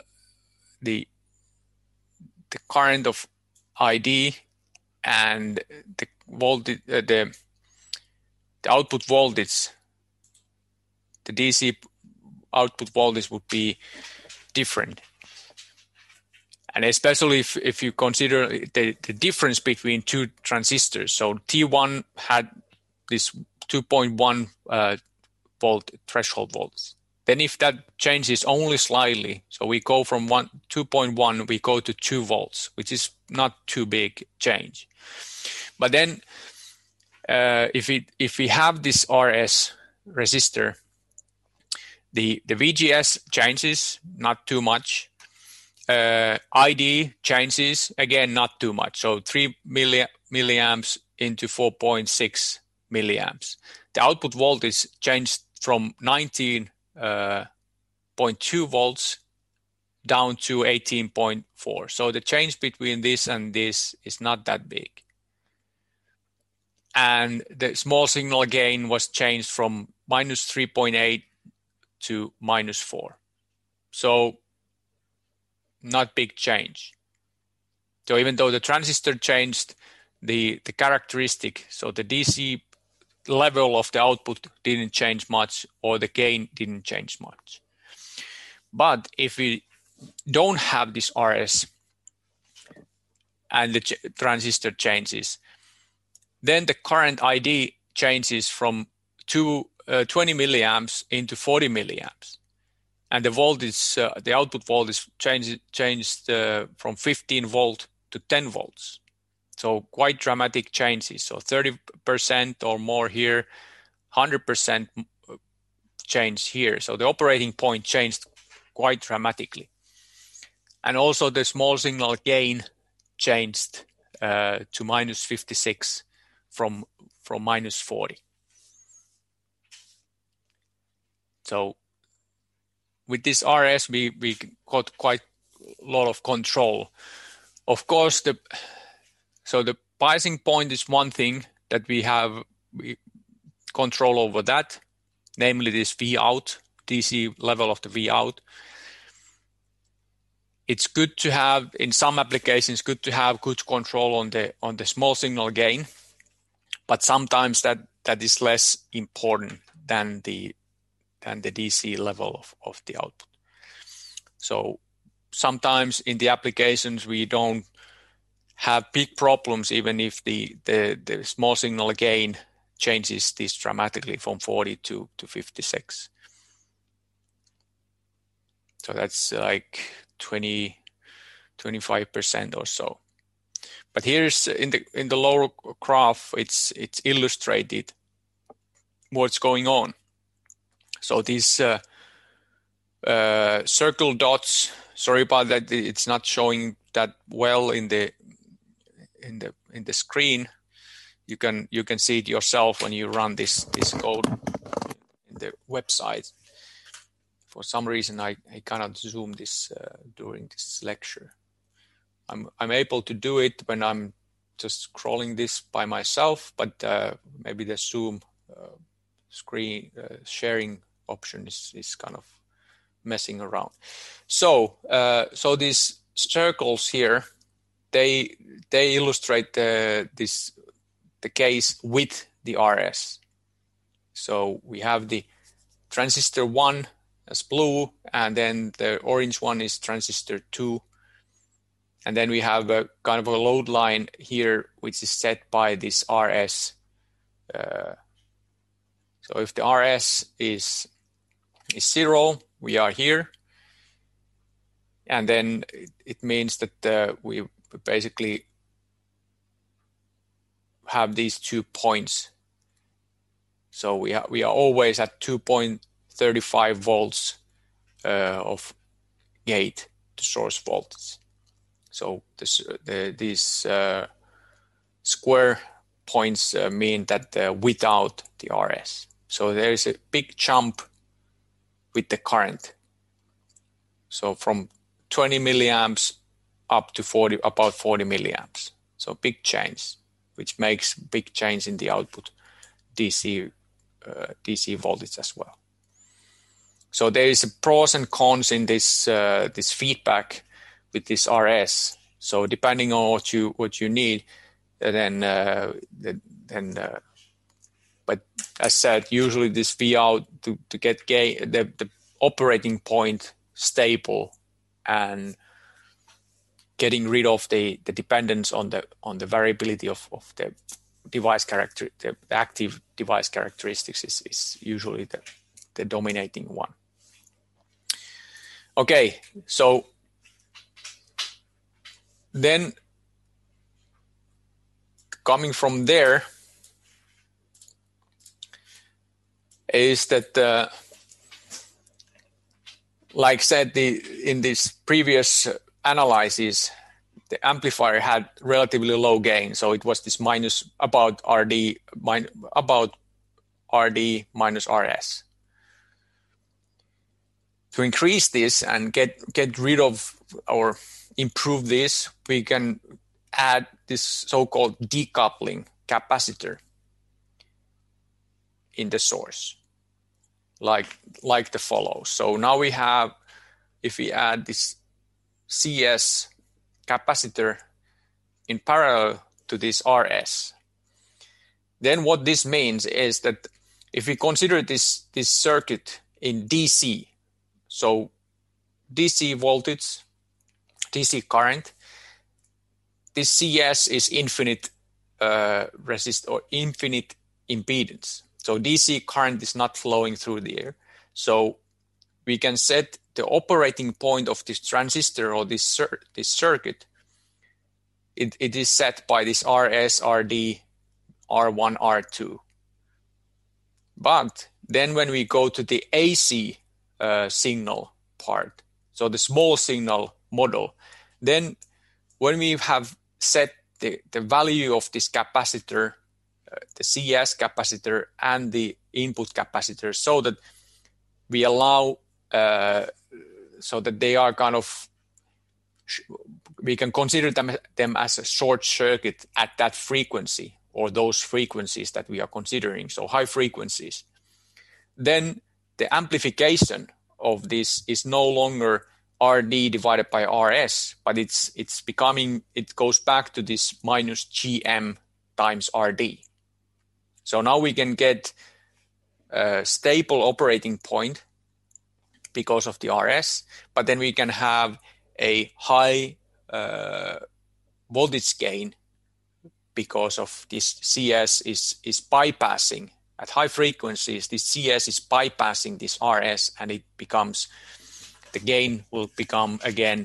current of ID and the voltage, the output voltage, the DC output voltage would be different. And especially if you consider the difference between two transistors. So T1 had this 2.1 volt threshold volts. Then if that changes only slightly, so we go from 2.1, we go to 2 volts, which is not too big change. But then if we have this RS resistor, the VGS changes, not too much. ID changes, again, not too much. So 3 milliamps into 4.6 milliamps. The output voltage changed from 19.2 volts down to 18.4. So the change between this and this is not that big. And the small signal gain was changed from minus 3.8 to minus 4. So not big change. So even though the transistor changed, the characteristic, so the DC level of the output didn't change much, or the gain didn't change much. But if we don't have this RS and the transistor changes, then the current ID changes from 20 milliamps into 40 milliamps. And the voltage, the output voltage changed from 15 volt to 10 volts. So quite dramatic changes. So 30% or more here, 100% change here. So the operating point changed quite dramatically. And also the small signal gain changed to minus 56 from minus 40. So with this RS, we got quite a lot of control. Of course, the biasing point is one thing that we have control over that, namely this V out, DC level of the V out. It's good to have, in some applications, good to have good control on the small signal gain, but sometimes that is less important than the DC level of the output. So sometimes in the applications we don't have big problems even if the small signal gain changes this dramatically from 40 to 56. So that's like 25% or so. But here's in the lower graph, it's illustrated what's going on. So these circle dots, sorry about that, it's not showing that well in the screen. You can see it yourself when you run this code in the website. For some reason, I cannot zoom this during this lecture. I'm able to do it when I'm just scrolling this by myself, but maybe the Zoom screen sharing option is kind of messing around. So these circles here, they illustrate the case with the RS. So we have the transistor 1 as blue, and then the orange one is transistor 2. And then we have a kind of a load line here, which is set by this RS. So if the RS is 0, we are here. And then it means that we basically have these 2 points. So we are always at 2.35 volts of gate to source voltage. So these square points mean that without the RS. So there is a big jump with the current. So from 20 milliamps up to about 40 milliamps. So big change, which makes big change in the output DC voltage as well. So there is a pros and cons in this this feedback with this RS. So depending on what you need, but as said, usually this V out to get the operating point stable and getting rid of the dependence on the variability of the device the active device characteristics is usually the dominating one. Okay, so then coming from there is that like said in this previous analysis, the amplifier had relatively low gain, so it was this minus about RD minus RS. To increase this and get rid of or improve this, we can add this so-called decoupling capacitor in the source, like the follows. So now we have, if we add this CS capacitor in parallel to this RS, then what this means is that if we consider this circuit in DC, so DC voltage, DC current, this CS is infinite resist or infinite impedance. So DC current is not flowing through the air. So we can set the operating point of this transistor or this circuit. It is set by this RS, RD, R1, R2. But then when we go to the AC signal part, so the small signal model, then when we have set the value of this capacitor, the CS capacitor and the input capacitor, so that we allow so that they are kind of, we can consider them as a short circuit at that frequency or those frequencies that we are considering, so high frequencies. Then the amplification of this is no longer RD divided by RS, but it goes back to this minus GM times RD. So now we can get a stable operating point because of the RS, but then we can have a high voltage gain because of this CS is bypassing at high frequencies. This CS is bypassing this RS, and the gain will become again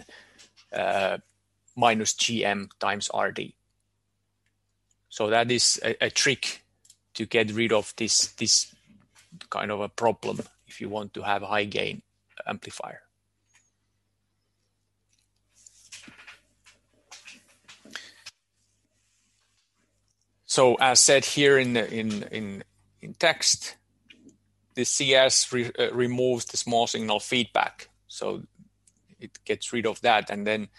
minus GM times RD. So that is a trick to get rid of this kind of a problem if you want to have a high gain amplifier. So as said here in text, the CS removes the small signal feedback, so it gets rid of that, and then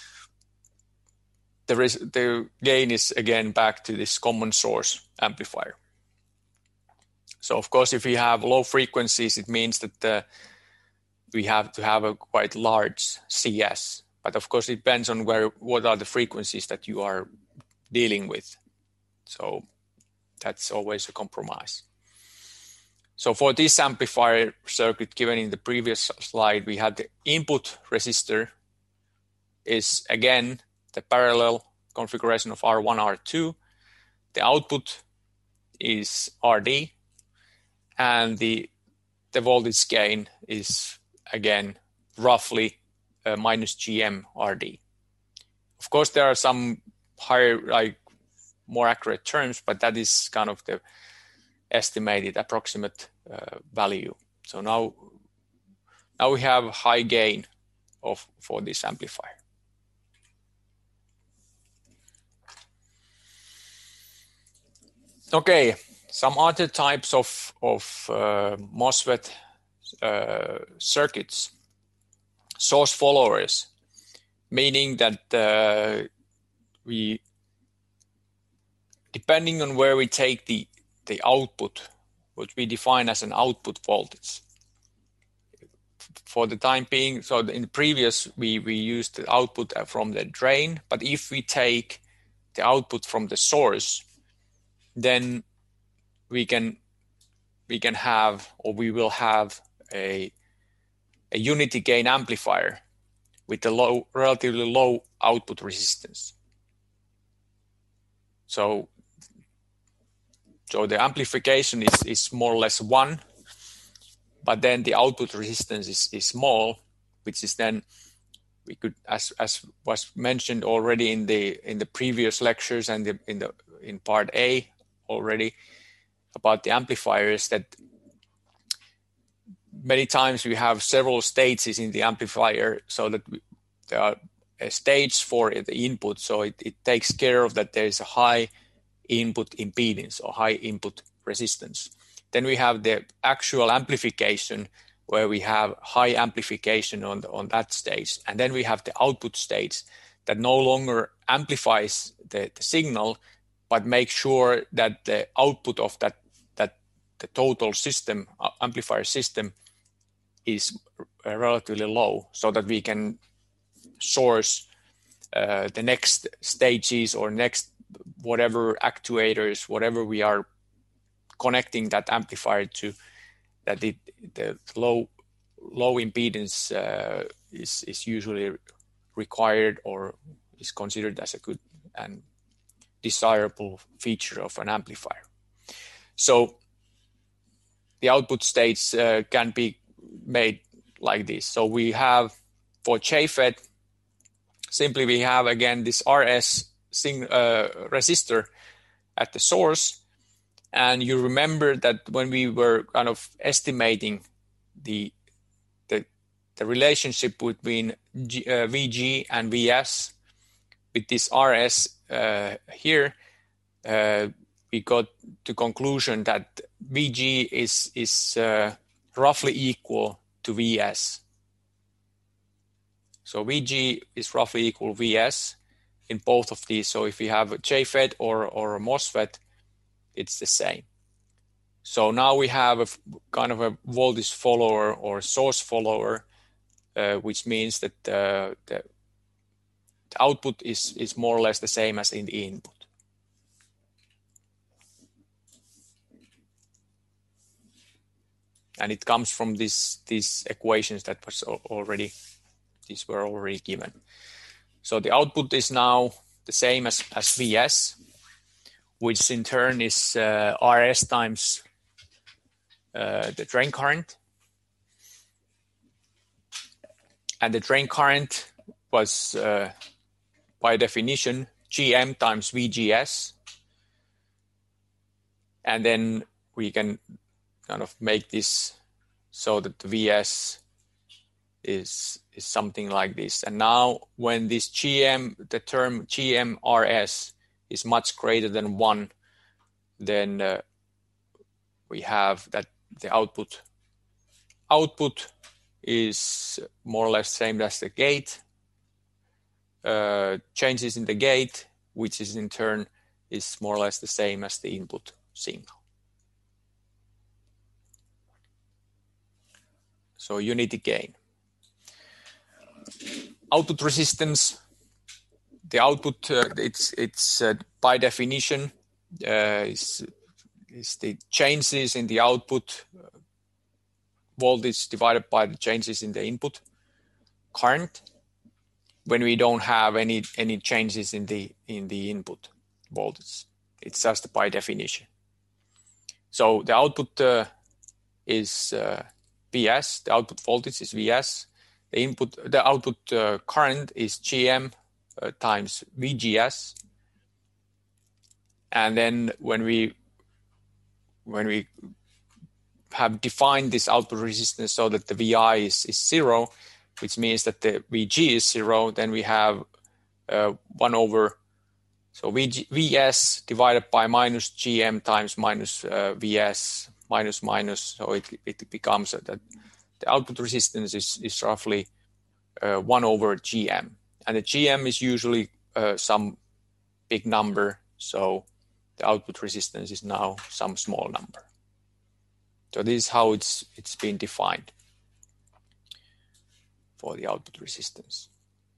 the gain is again back to this common source amplifier. So of course, if we have low frequencies, it means that we have to have a quite large CS. But of course, it depends on what are the frequencies that you are dealing with. So that's always a compromise. So for this amplifier circuit given in the previous slide, we had the input resistor is again the parallel configuration of R1, R2. The output is RD, and the voltage gain is again, roughly minus GM RD. Of course, there are some higher, like more accurate terms, but that is kind of the estimated approximate value. So now we have high gain for this amplifier. Okay, some other types of MOSFET circuits, source followers, meaning that we, depending on where we take the output, what we define as an output voltage. For the time being, so in the previous, we used the output from the drain, but if we take the output from the source, then we can have, or we will have a unity gain amplifier with a relatively low output resistance. So the amplification is more or less 1, but then the output resistance is small, which is then we could, as was mentioned already in the previous lectures and in part A already about the amplifiers, that many times we have several stages in the amplifier, so that there are a stage for the input, so it takes care of that there is a high input impedance or high input resistance. Then we have the actual amplification, where we have high amplification on that stage, and then we have the output stage that no longer amplifies the signal, but make sure that the output of that the total system, amplifier system, is relatively low, so that we can source the next stages or next whatever actuators, whatever we are connecting that amplifier to, that the low impedance is usually required or is considered as a good and desirable feature of an amplifier. So the output states can be made like this. So we have for JFET, simply we have again this RS resistor at the source, and you remember that when we were kind of estimating the relationship between VG and VS with this RS here, we got the conclusion that VG is roughly equal to VS. So VG is roughly equal to VS in both of these. So if you have a JFET or a MOSFET, it's the same. So now we have a kind of a voltage follower or source follower, which means that the output is more or less the same as in the input. And it comes from these equations that was already, these were already given. So the output is now the same as VS, which in turn is RS times the drain current. And the drain current was, by definition, GM times VGS. And then we can kind of make this so that the VS is something like this. And now when this the term GMRS is much greater than 1, then we have that the output is more or less same as the gate. Changes in the gate, which is in turn is more or less the same as the input signal. So unity gain. Output resistance. The output, it's by definition is the changes in the output voltage divided by the changes in the input current, when we don't have any changes in the input voltage. It's just by definition. So the output is Vs, the output voltage is Vs, the output current is Gm times VGS, and then when we have defined this output resistance so that the Vi is 0, which means that the Vg is 0, then we have 1 over, so Vs divided by minus Gm times minus Vs minus minus, so it becomes that the output resistance is roughly 1 over Gm, and the Gm is usually some big number, so the output resistance is now some small number. So this is how it's been defined for the output resistance.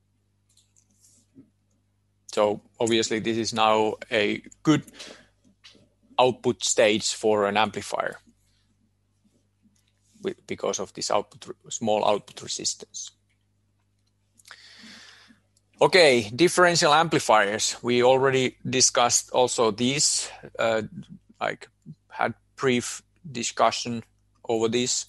So obviously this is now a good output stage for an amplifier because of this small output resistance. Okay, differential amplifiers. We already discussed also these, had brief discussion over this.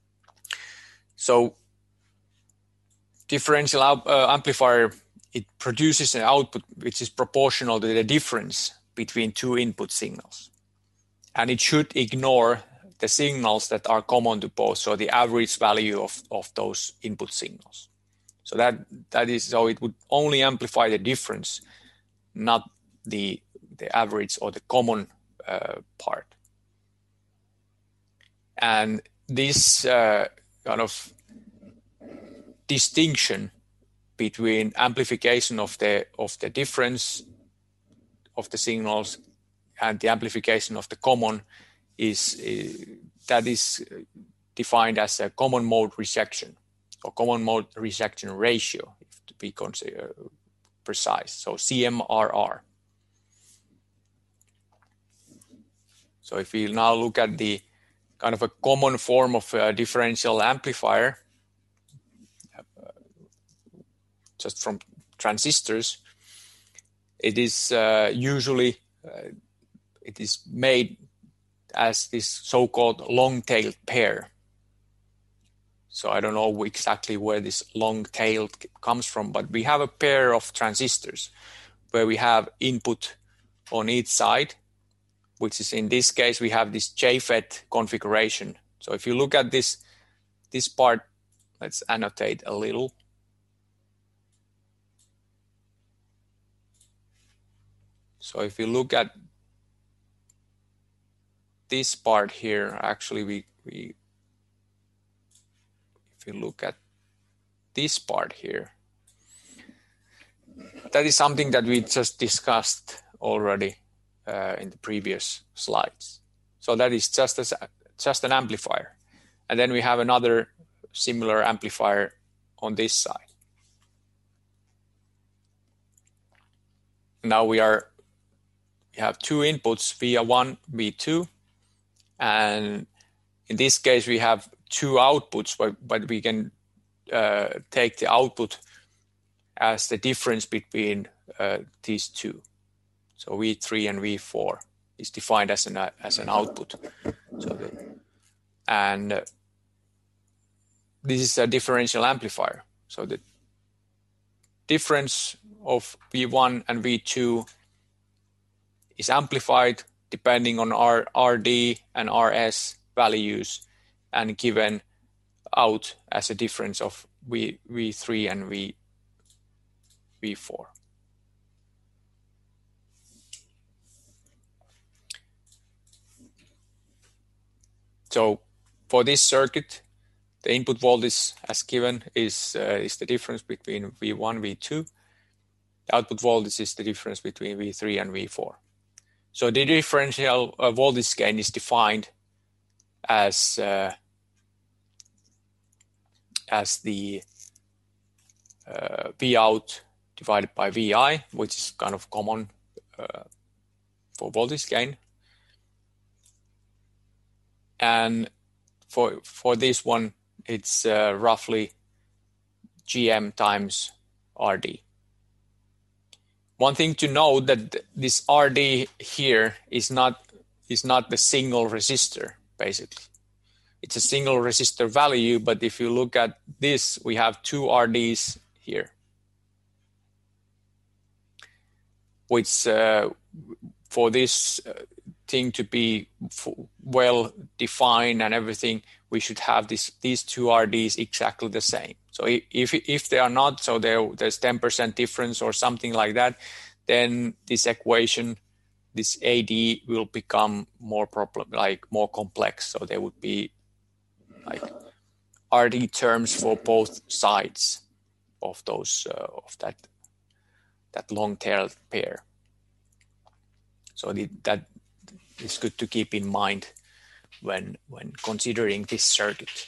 So differential amplifier, it produces an output which is proportional to the difference between two input signals. And it should ignore the signals that are common to both, so the average value of those input signals. So that is, so it would only amplify the difference, not the average or the common part. And this kind of distinction between amplification of the difference of the signals and the amplification of the common is defined as a common mode resection, or common mode resection ratio, to be precise. So CMRR. So if we now look at the kind of a common form of a differential amplifier, just from transistors, it is usually it is made as this so-called long-tailed pair. So I don't know exactly where this long-tailed comes from, but we have a pair of transistors where we have input on each side, which is, in this case, we have this JFET configuration. So if you look at this part, let's annotate a little. So if you look at this part here, actually if you look at this part here, that is something that we just discussed already in the previous slides. So that is just an amplifier. And then we have another similar amplifier on this side. Now we have two inputs, V1, V2, and in this case we have two outputs, but we can take the output as the difference between these two. So V3 and V4 is defined as an output. And this is a differential amplifier. So the difference of V1 and V2 is amplified depending on our RD and RS values and given out as a difference of V3 and V4. So for this circuit, the input voltage as given is the difference between V1, V2. The output voltage is the difference between V3 and V4. So the differential voltage gain is defined as the V out divided by Vi, which is kind of common for voltage gain. And for this one, it's roughly Gm times Rd. One thing to note that this Rd here is not the single resistor, basically. it's a single resistor value, but if you look at this, we have two RDs here, which for this thing to be well defined and everything, we should have these two RDs exactly the same. So if they are not, so there's 10% difference or something like that, then this equation, this AD will become more complex. So there would be like RD terms for both sides of those of that long-tailed pair. So that is good to keep in mind when considering this circuit.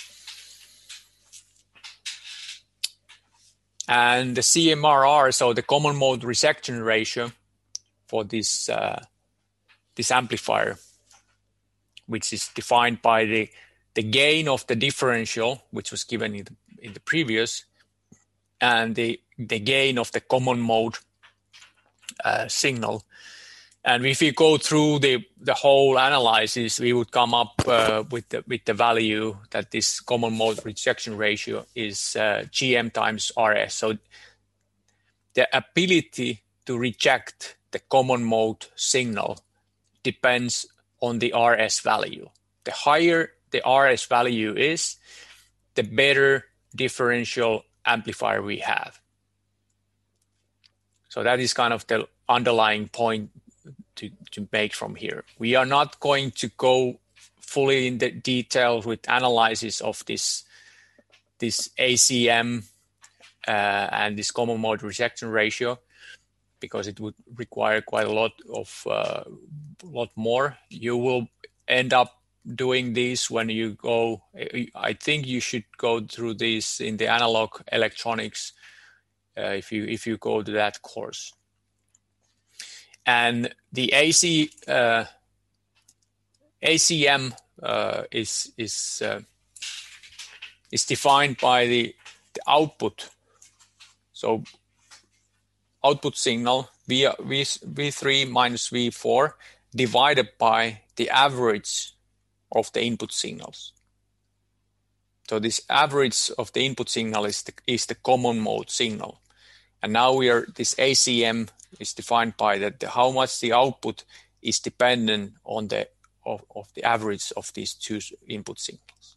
And the CMRR, so the common mode rejection ratio for this this amplifier, which is defined by the gain of the differential, which was given in the previous, and the gain of the common mode signal. And if we go through the whole analysis, we would come up with the value that this common mode rejection ratio is GM times RS. So the ability to reject the common mode signal depends on the RS value. The higher the RS value is, the better differential amplifier we have. So that is kind of the underlying point to make from here. We are not going to go fully in the detail with analysis of this ACM and this common mode rejection ratio, because it would require quite a lot more. You will end up doing this when you go. I think you should go through this in the analog electronics if you go to that course. And the ACM is defined by the output. So output signal V3 minus V4 divided by the average of the input signals. So this average of the input signal is the common mode signal. And now this ACM is defined by that how much the output is dependent on the average of these two input signals.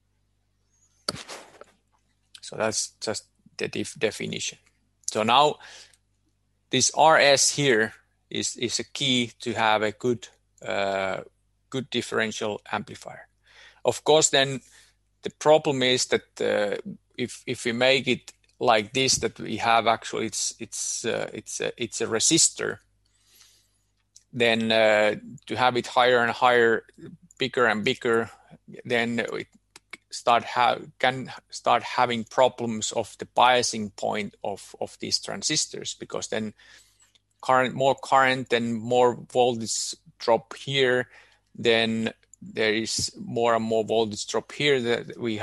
So that's just the definition. So now this RS here is a key to have a good differential amplifier. Of course, then the problem is that if we make it like this, that we have actually it's a resistor, then to have it higher and higher, bigger and bigger, then it can start having problems of the biasing point of these transistors, because then more current and more voltage drop here, then there is more and more voltage drop here that we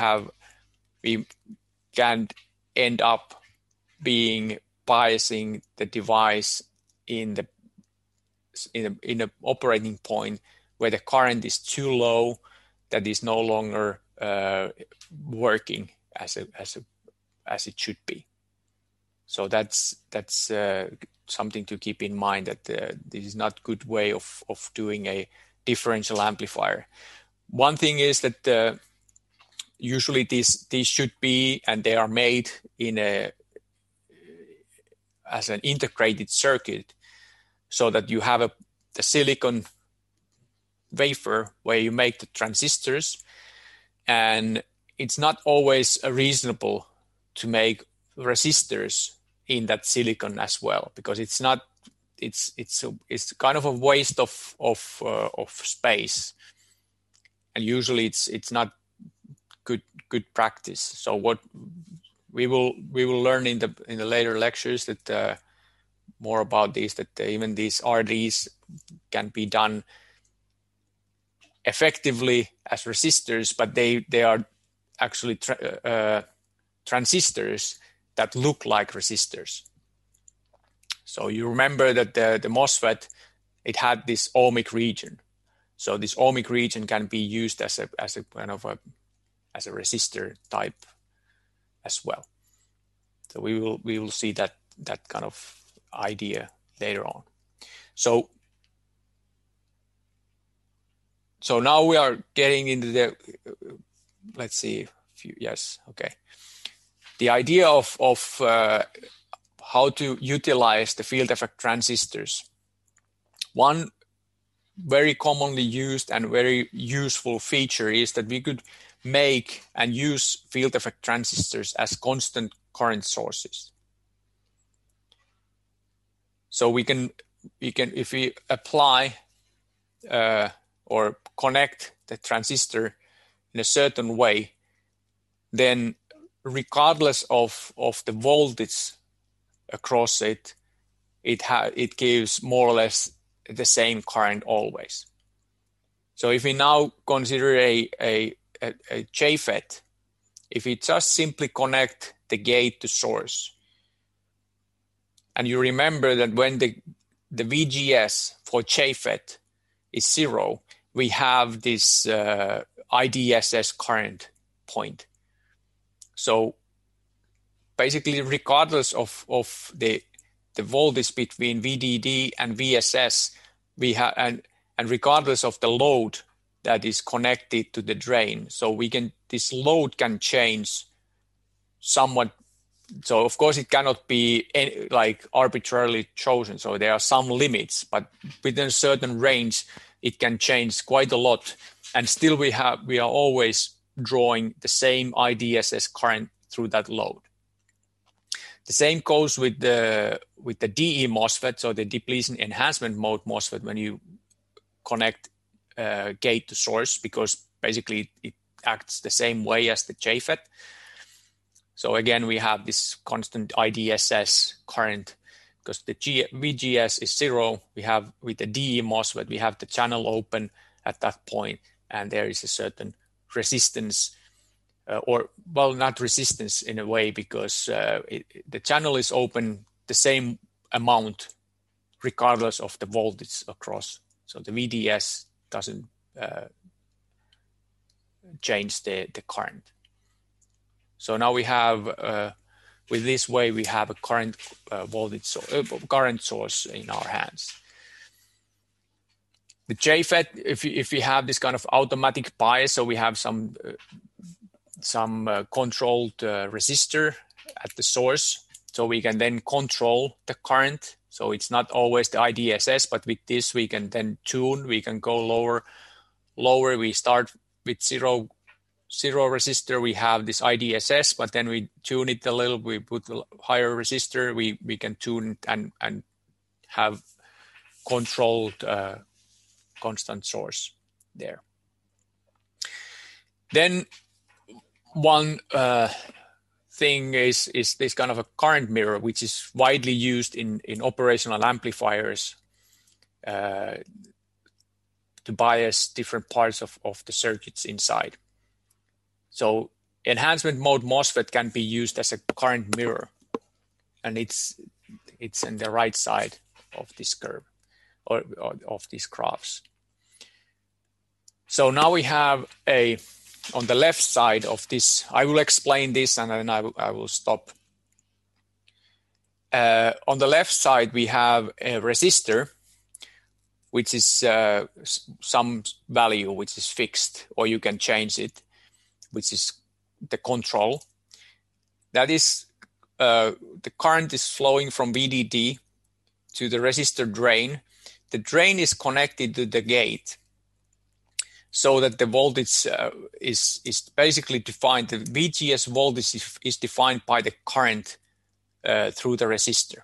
can end up being biasing the device in the operating point where the current is too low, that is no longer working as it should be. So that's something to keep in mind, that this is not a good way of doing a differential amplifier. One thing is that usually these should be, and they are made as an integrated circuit, so that you have the silicon wafer where you make the transistors, and it's not always reasonable to make resistors in that silicon as well, because it's kind of a waste of space, and usually it's not good practice. So what we will learn in the later lectures that more about this, that even these RDs can be done effectively as resistors, but they are actually transistors that look like resistors. So you remember that the MOSFET, it had this ohmic region. So this ohmic region can be used as a kind of as a resistor type as well. So we will see that kind of idea later on. So now we are getting into the let's see. Yes, okay. The idea of how to utilize the field effect transistors. One very commonly used and very useful feature is that we could make and use field effect transistors as constant current sources. So we can if we apply or connect the transistor in a certain way, then regardless of the voltage across it, it gives more or less the same current always. So if we now consider a JFET, if we just simply connect the gate to source, and you remember that when the VGS for JFET is 0, we have this IDSS current point. So basically, regardless of the voltage between VDD and VSS, we have and regardless of the load that is connected to the drain, so this load can change somewhat. So of course it cannot be like arbitrarily chosen. So there are some limits, but within a certain range, it can change quite a lot. And still we are always drawing the same IDSS current through that load. The same goes with the DE MOSFET, so the depletion enhancement mode MOSFET, when you connect gate to source, because basically it acts the same way as the JFET. So again, we have this constant IDSS current because the VGS is 0. We have with the DE MOSFET, we have the channel open at that point, and there is a certain resistance, not resistance in a way, because the channel is open the same amount regardless of the voltage across. So the VDS doesn't change the current. So now we have, with this way, we have a current current source in our hands. The JFET, if we have this kind of automatic bias, so we have some controlled resistor at the source, so we can then control the current. So it's not always the IDSS, but with this we can then tune. We can go lower. We start with zero resistor. We have this IDSS, but then we tune it a little. We put a higher resistor. We can tune and have controlled constant source there. Then one thing is this kind of a current mirror, which is widely used in operational amplifiers to bias different parts of the circuits inside. So enhancement mode MOSFET can be used as a current mirror, and it's on the right side of this curve or of these graphs. So now we have on the left side of this, I will explain this and then I will stop. On the left side, we have a resistor, which is some value which is fixed, or you can change it, which is the control. That is, the current is flowing from VDD to the resistor drain. The drain is connected to the gate, so that the voltage is basically defined. The VGS voltage is defined by the current through the resistor,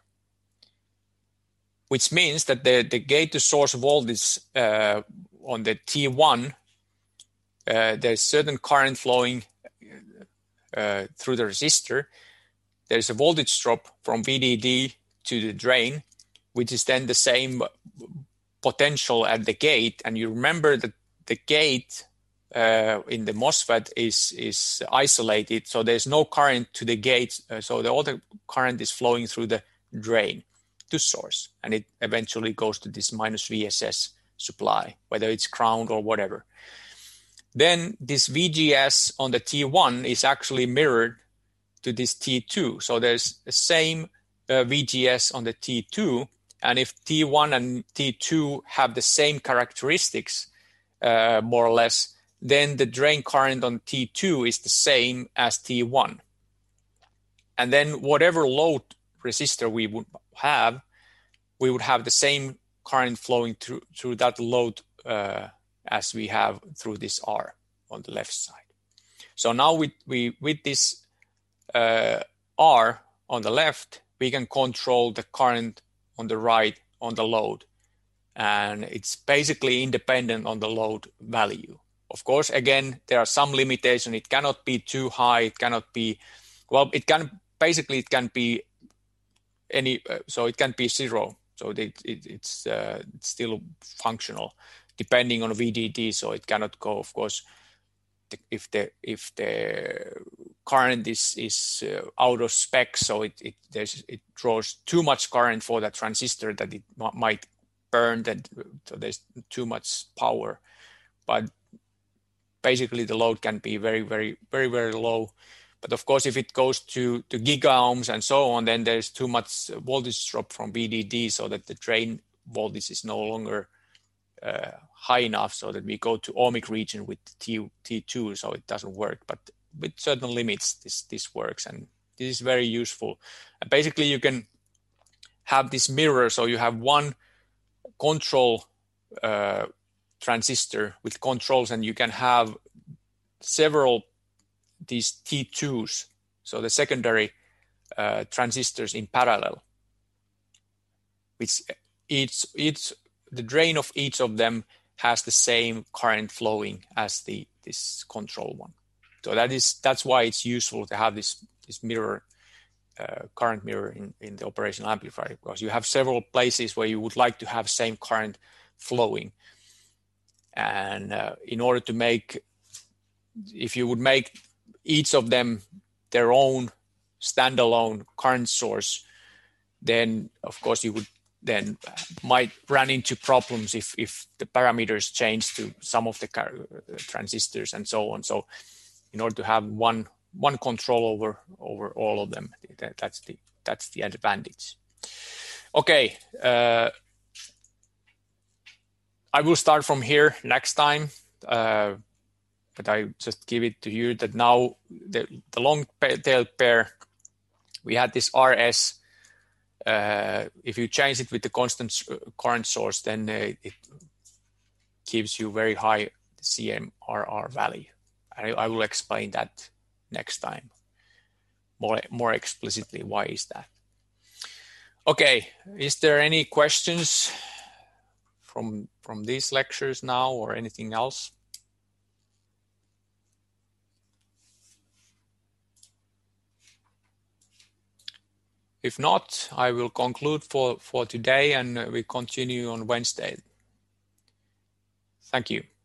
which means that the gate to source voltage on the T1, there's certain current flowing through the resistor. There's a voltage drop from VDD to the drain, which is then the same potential at the gate. And you remember that the gate in the MOSFET is isolated, so there's no current to the gate, so all the current is flowing through the drain to source, and it eventually goes to this minus VSS supply, whether it's ground or whatever. Then this VGS on the T1 is actually mirrored to this T2. So there's the same VGS on the T2. And if T1 and T2 have the same characteristics, more or less, then the drain current on T2 is the same as T1. And then whatever load resistor we would have the same current flowing through that load as we have through this R on the left side. So now with this R on the left, we can control the current on the right on the load. And it's basically independent on the load value. Of course, again, there are some limitations. It cannot be too high. It cannot be, well, it can be any, so it can be zero. So it's still functional depending on VDD. So it cannot go, of course, if the current is out of spec, so it draws too much current for that transistor that it might burn, that so there's too much power. But basically the load can be very, very, very, very low. But of course, if it goes to giga ohms and so on, then there's too much voltage drop from VDD, so that the drain voltage is no longer high enough, so that we go to ohmic region with T2, so it doesn't work. But with certain limits, this works, and this is very useful. And basically, you can have this mirror, so you have one control transistor with controls, and you can have several these T2s, so the secondary transistors in parallel, which the drain of each of them has the same current flowing as this control one. So that's why it's useful to have this mirror, current mirror in the operational amplifier, because you have several places where you would like to have same current flowing. And in order to make, if you would make each of them their own standalone current source, then of course you would then might run into problems if the parameters change to some of the transistors and so on. So in order to have one control over all of them, that's the advantage. Okay, I will start from here next time, but I just give it to you that now the long tail pair, we had this RS. If you change it with the constant current source, then it gives you very high CMRR value. I will explain that next time more explicitly. Why is that? Okay, is there any questions from these lectures now, or anything else? If not, I will conclude for today, and we continue on Wednesday. Thank you.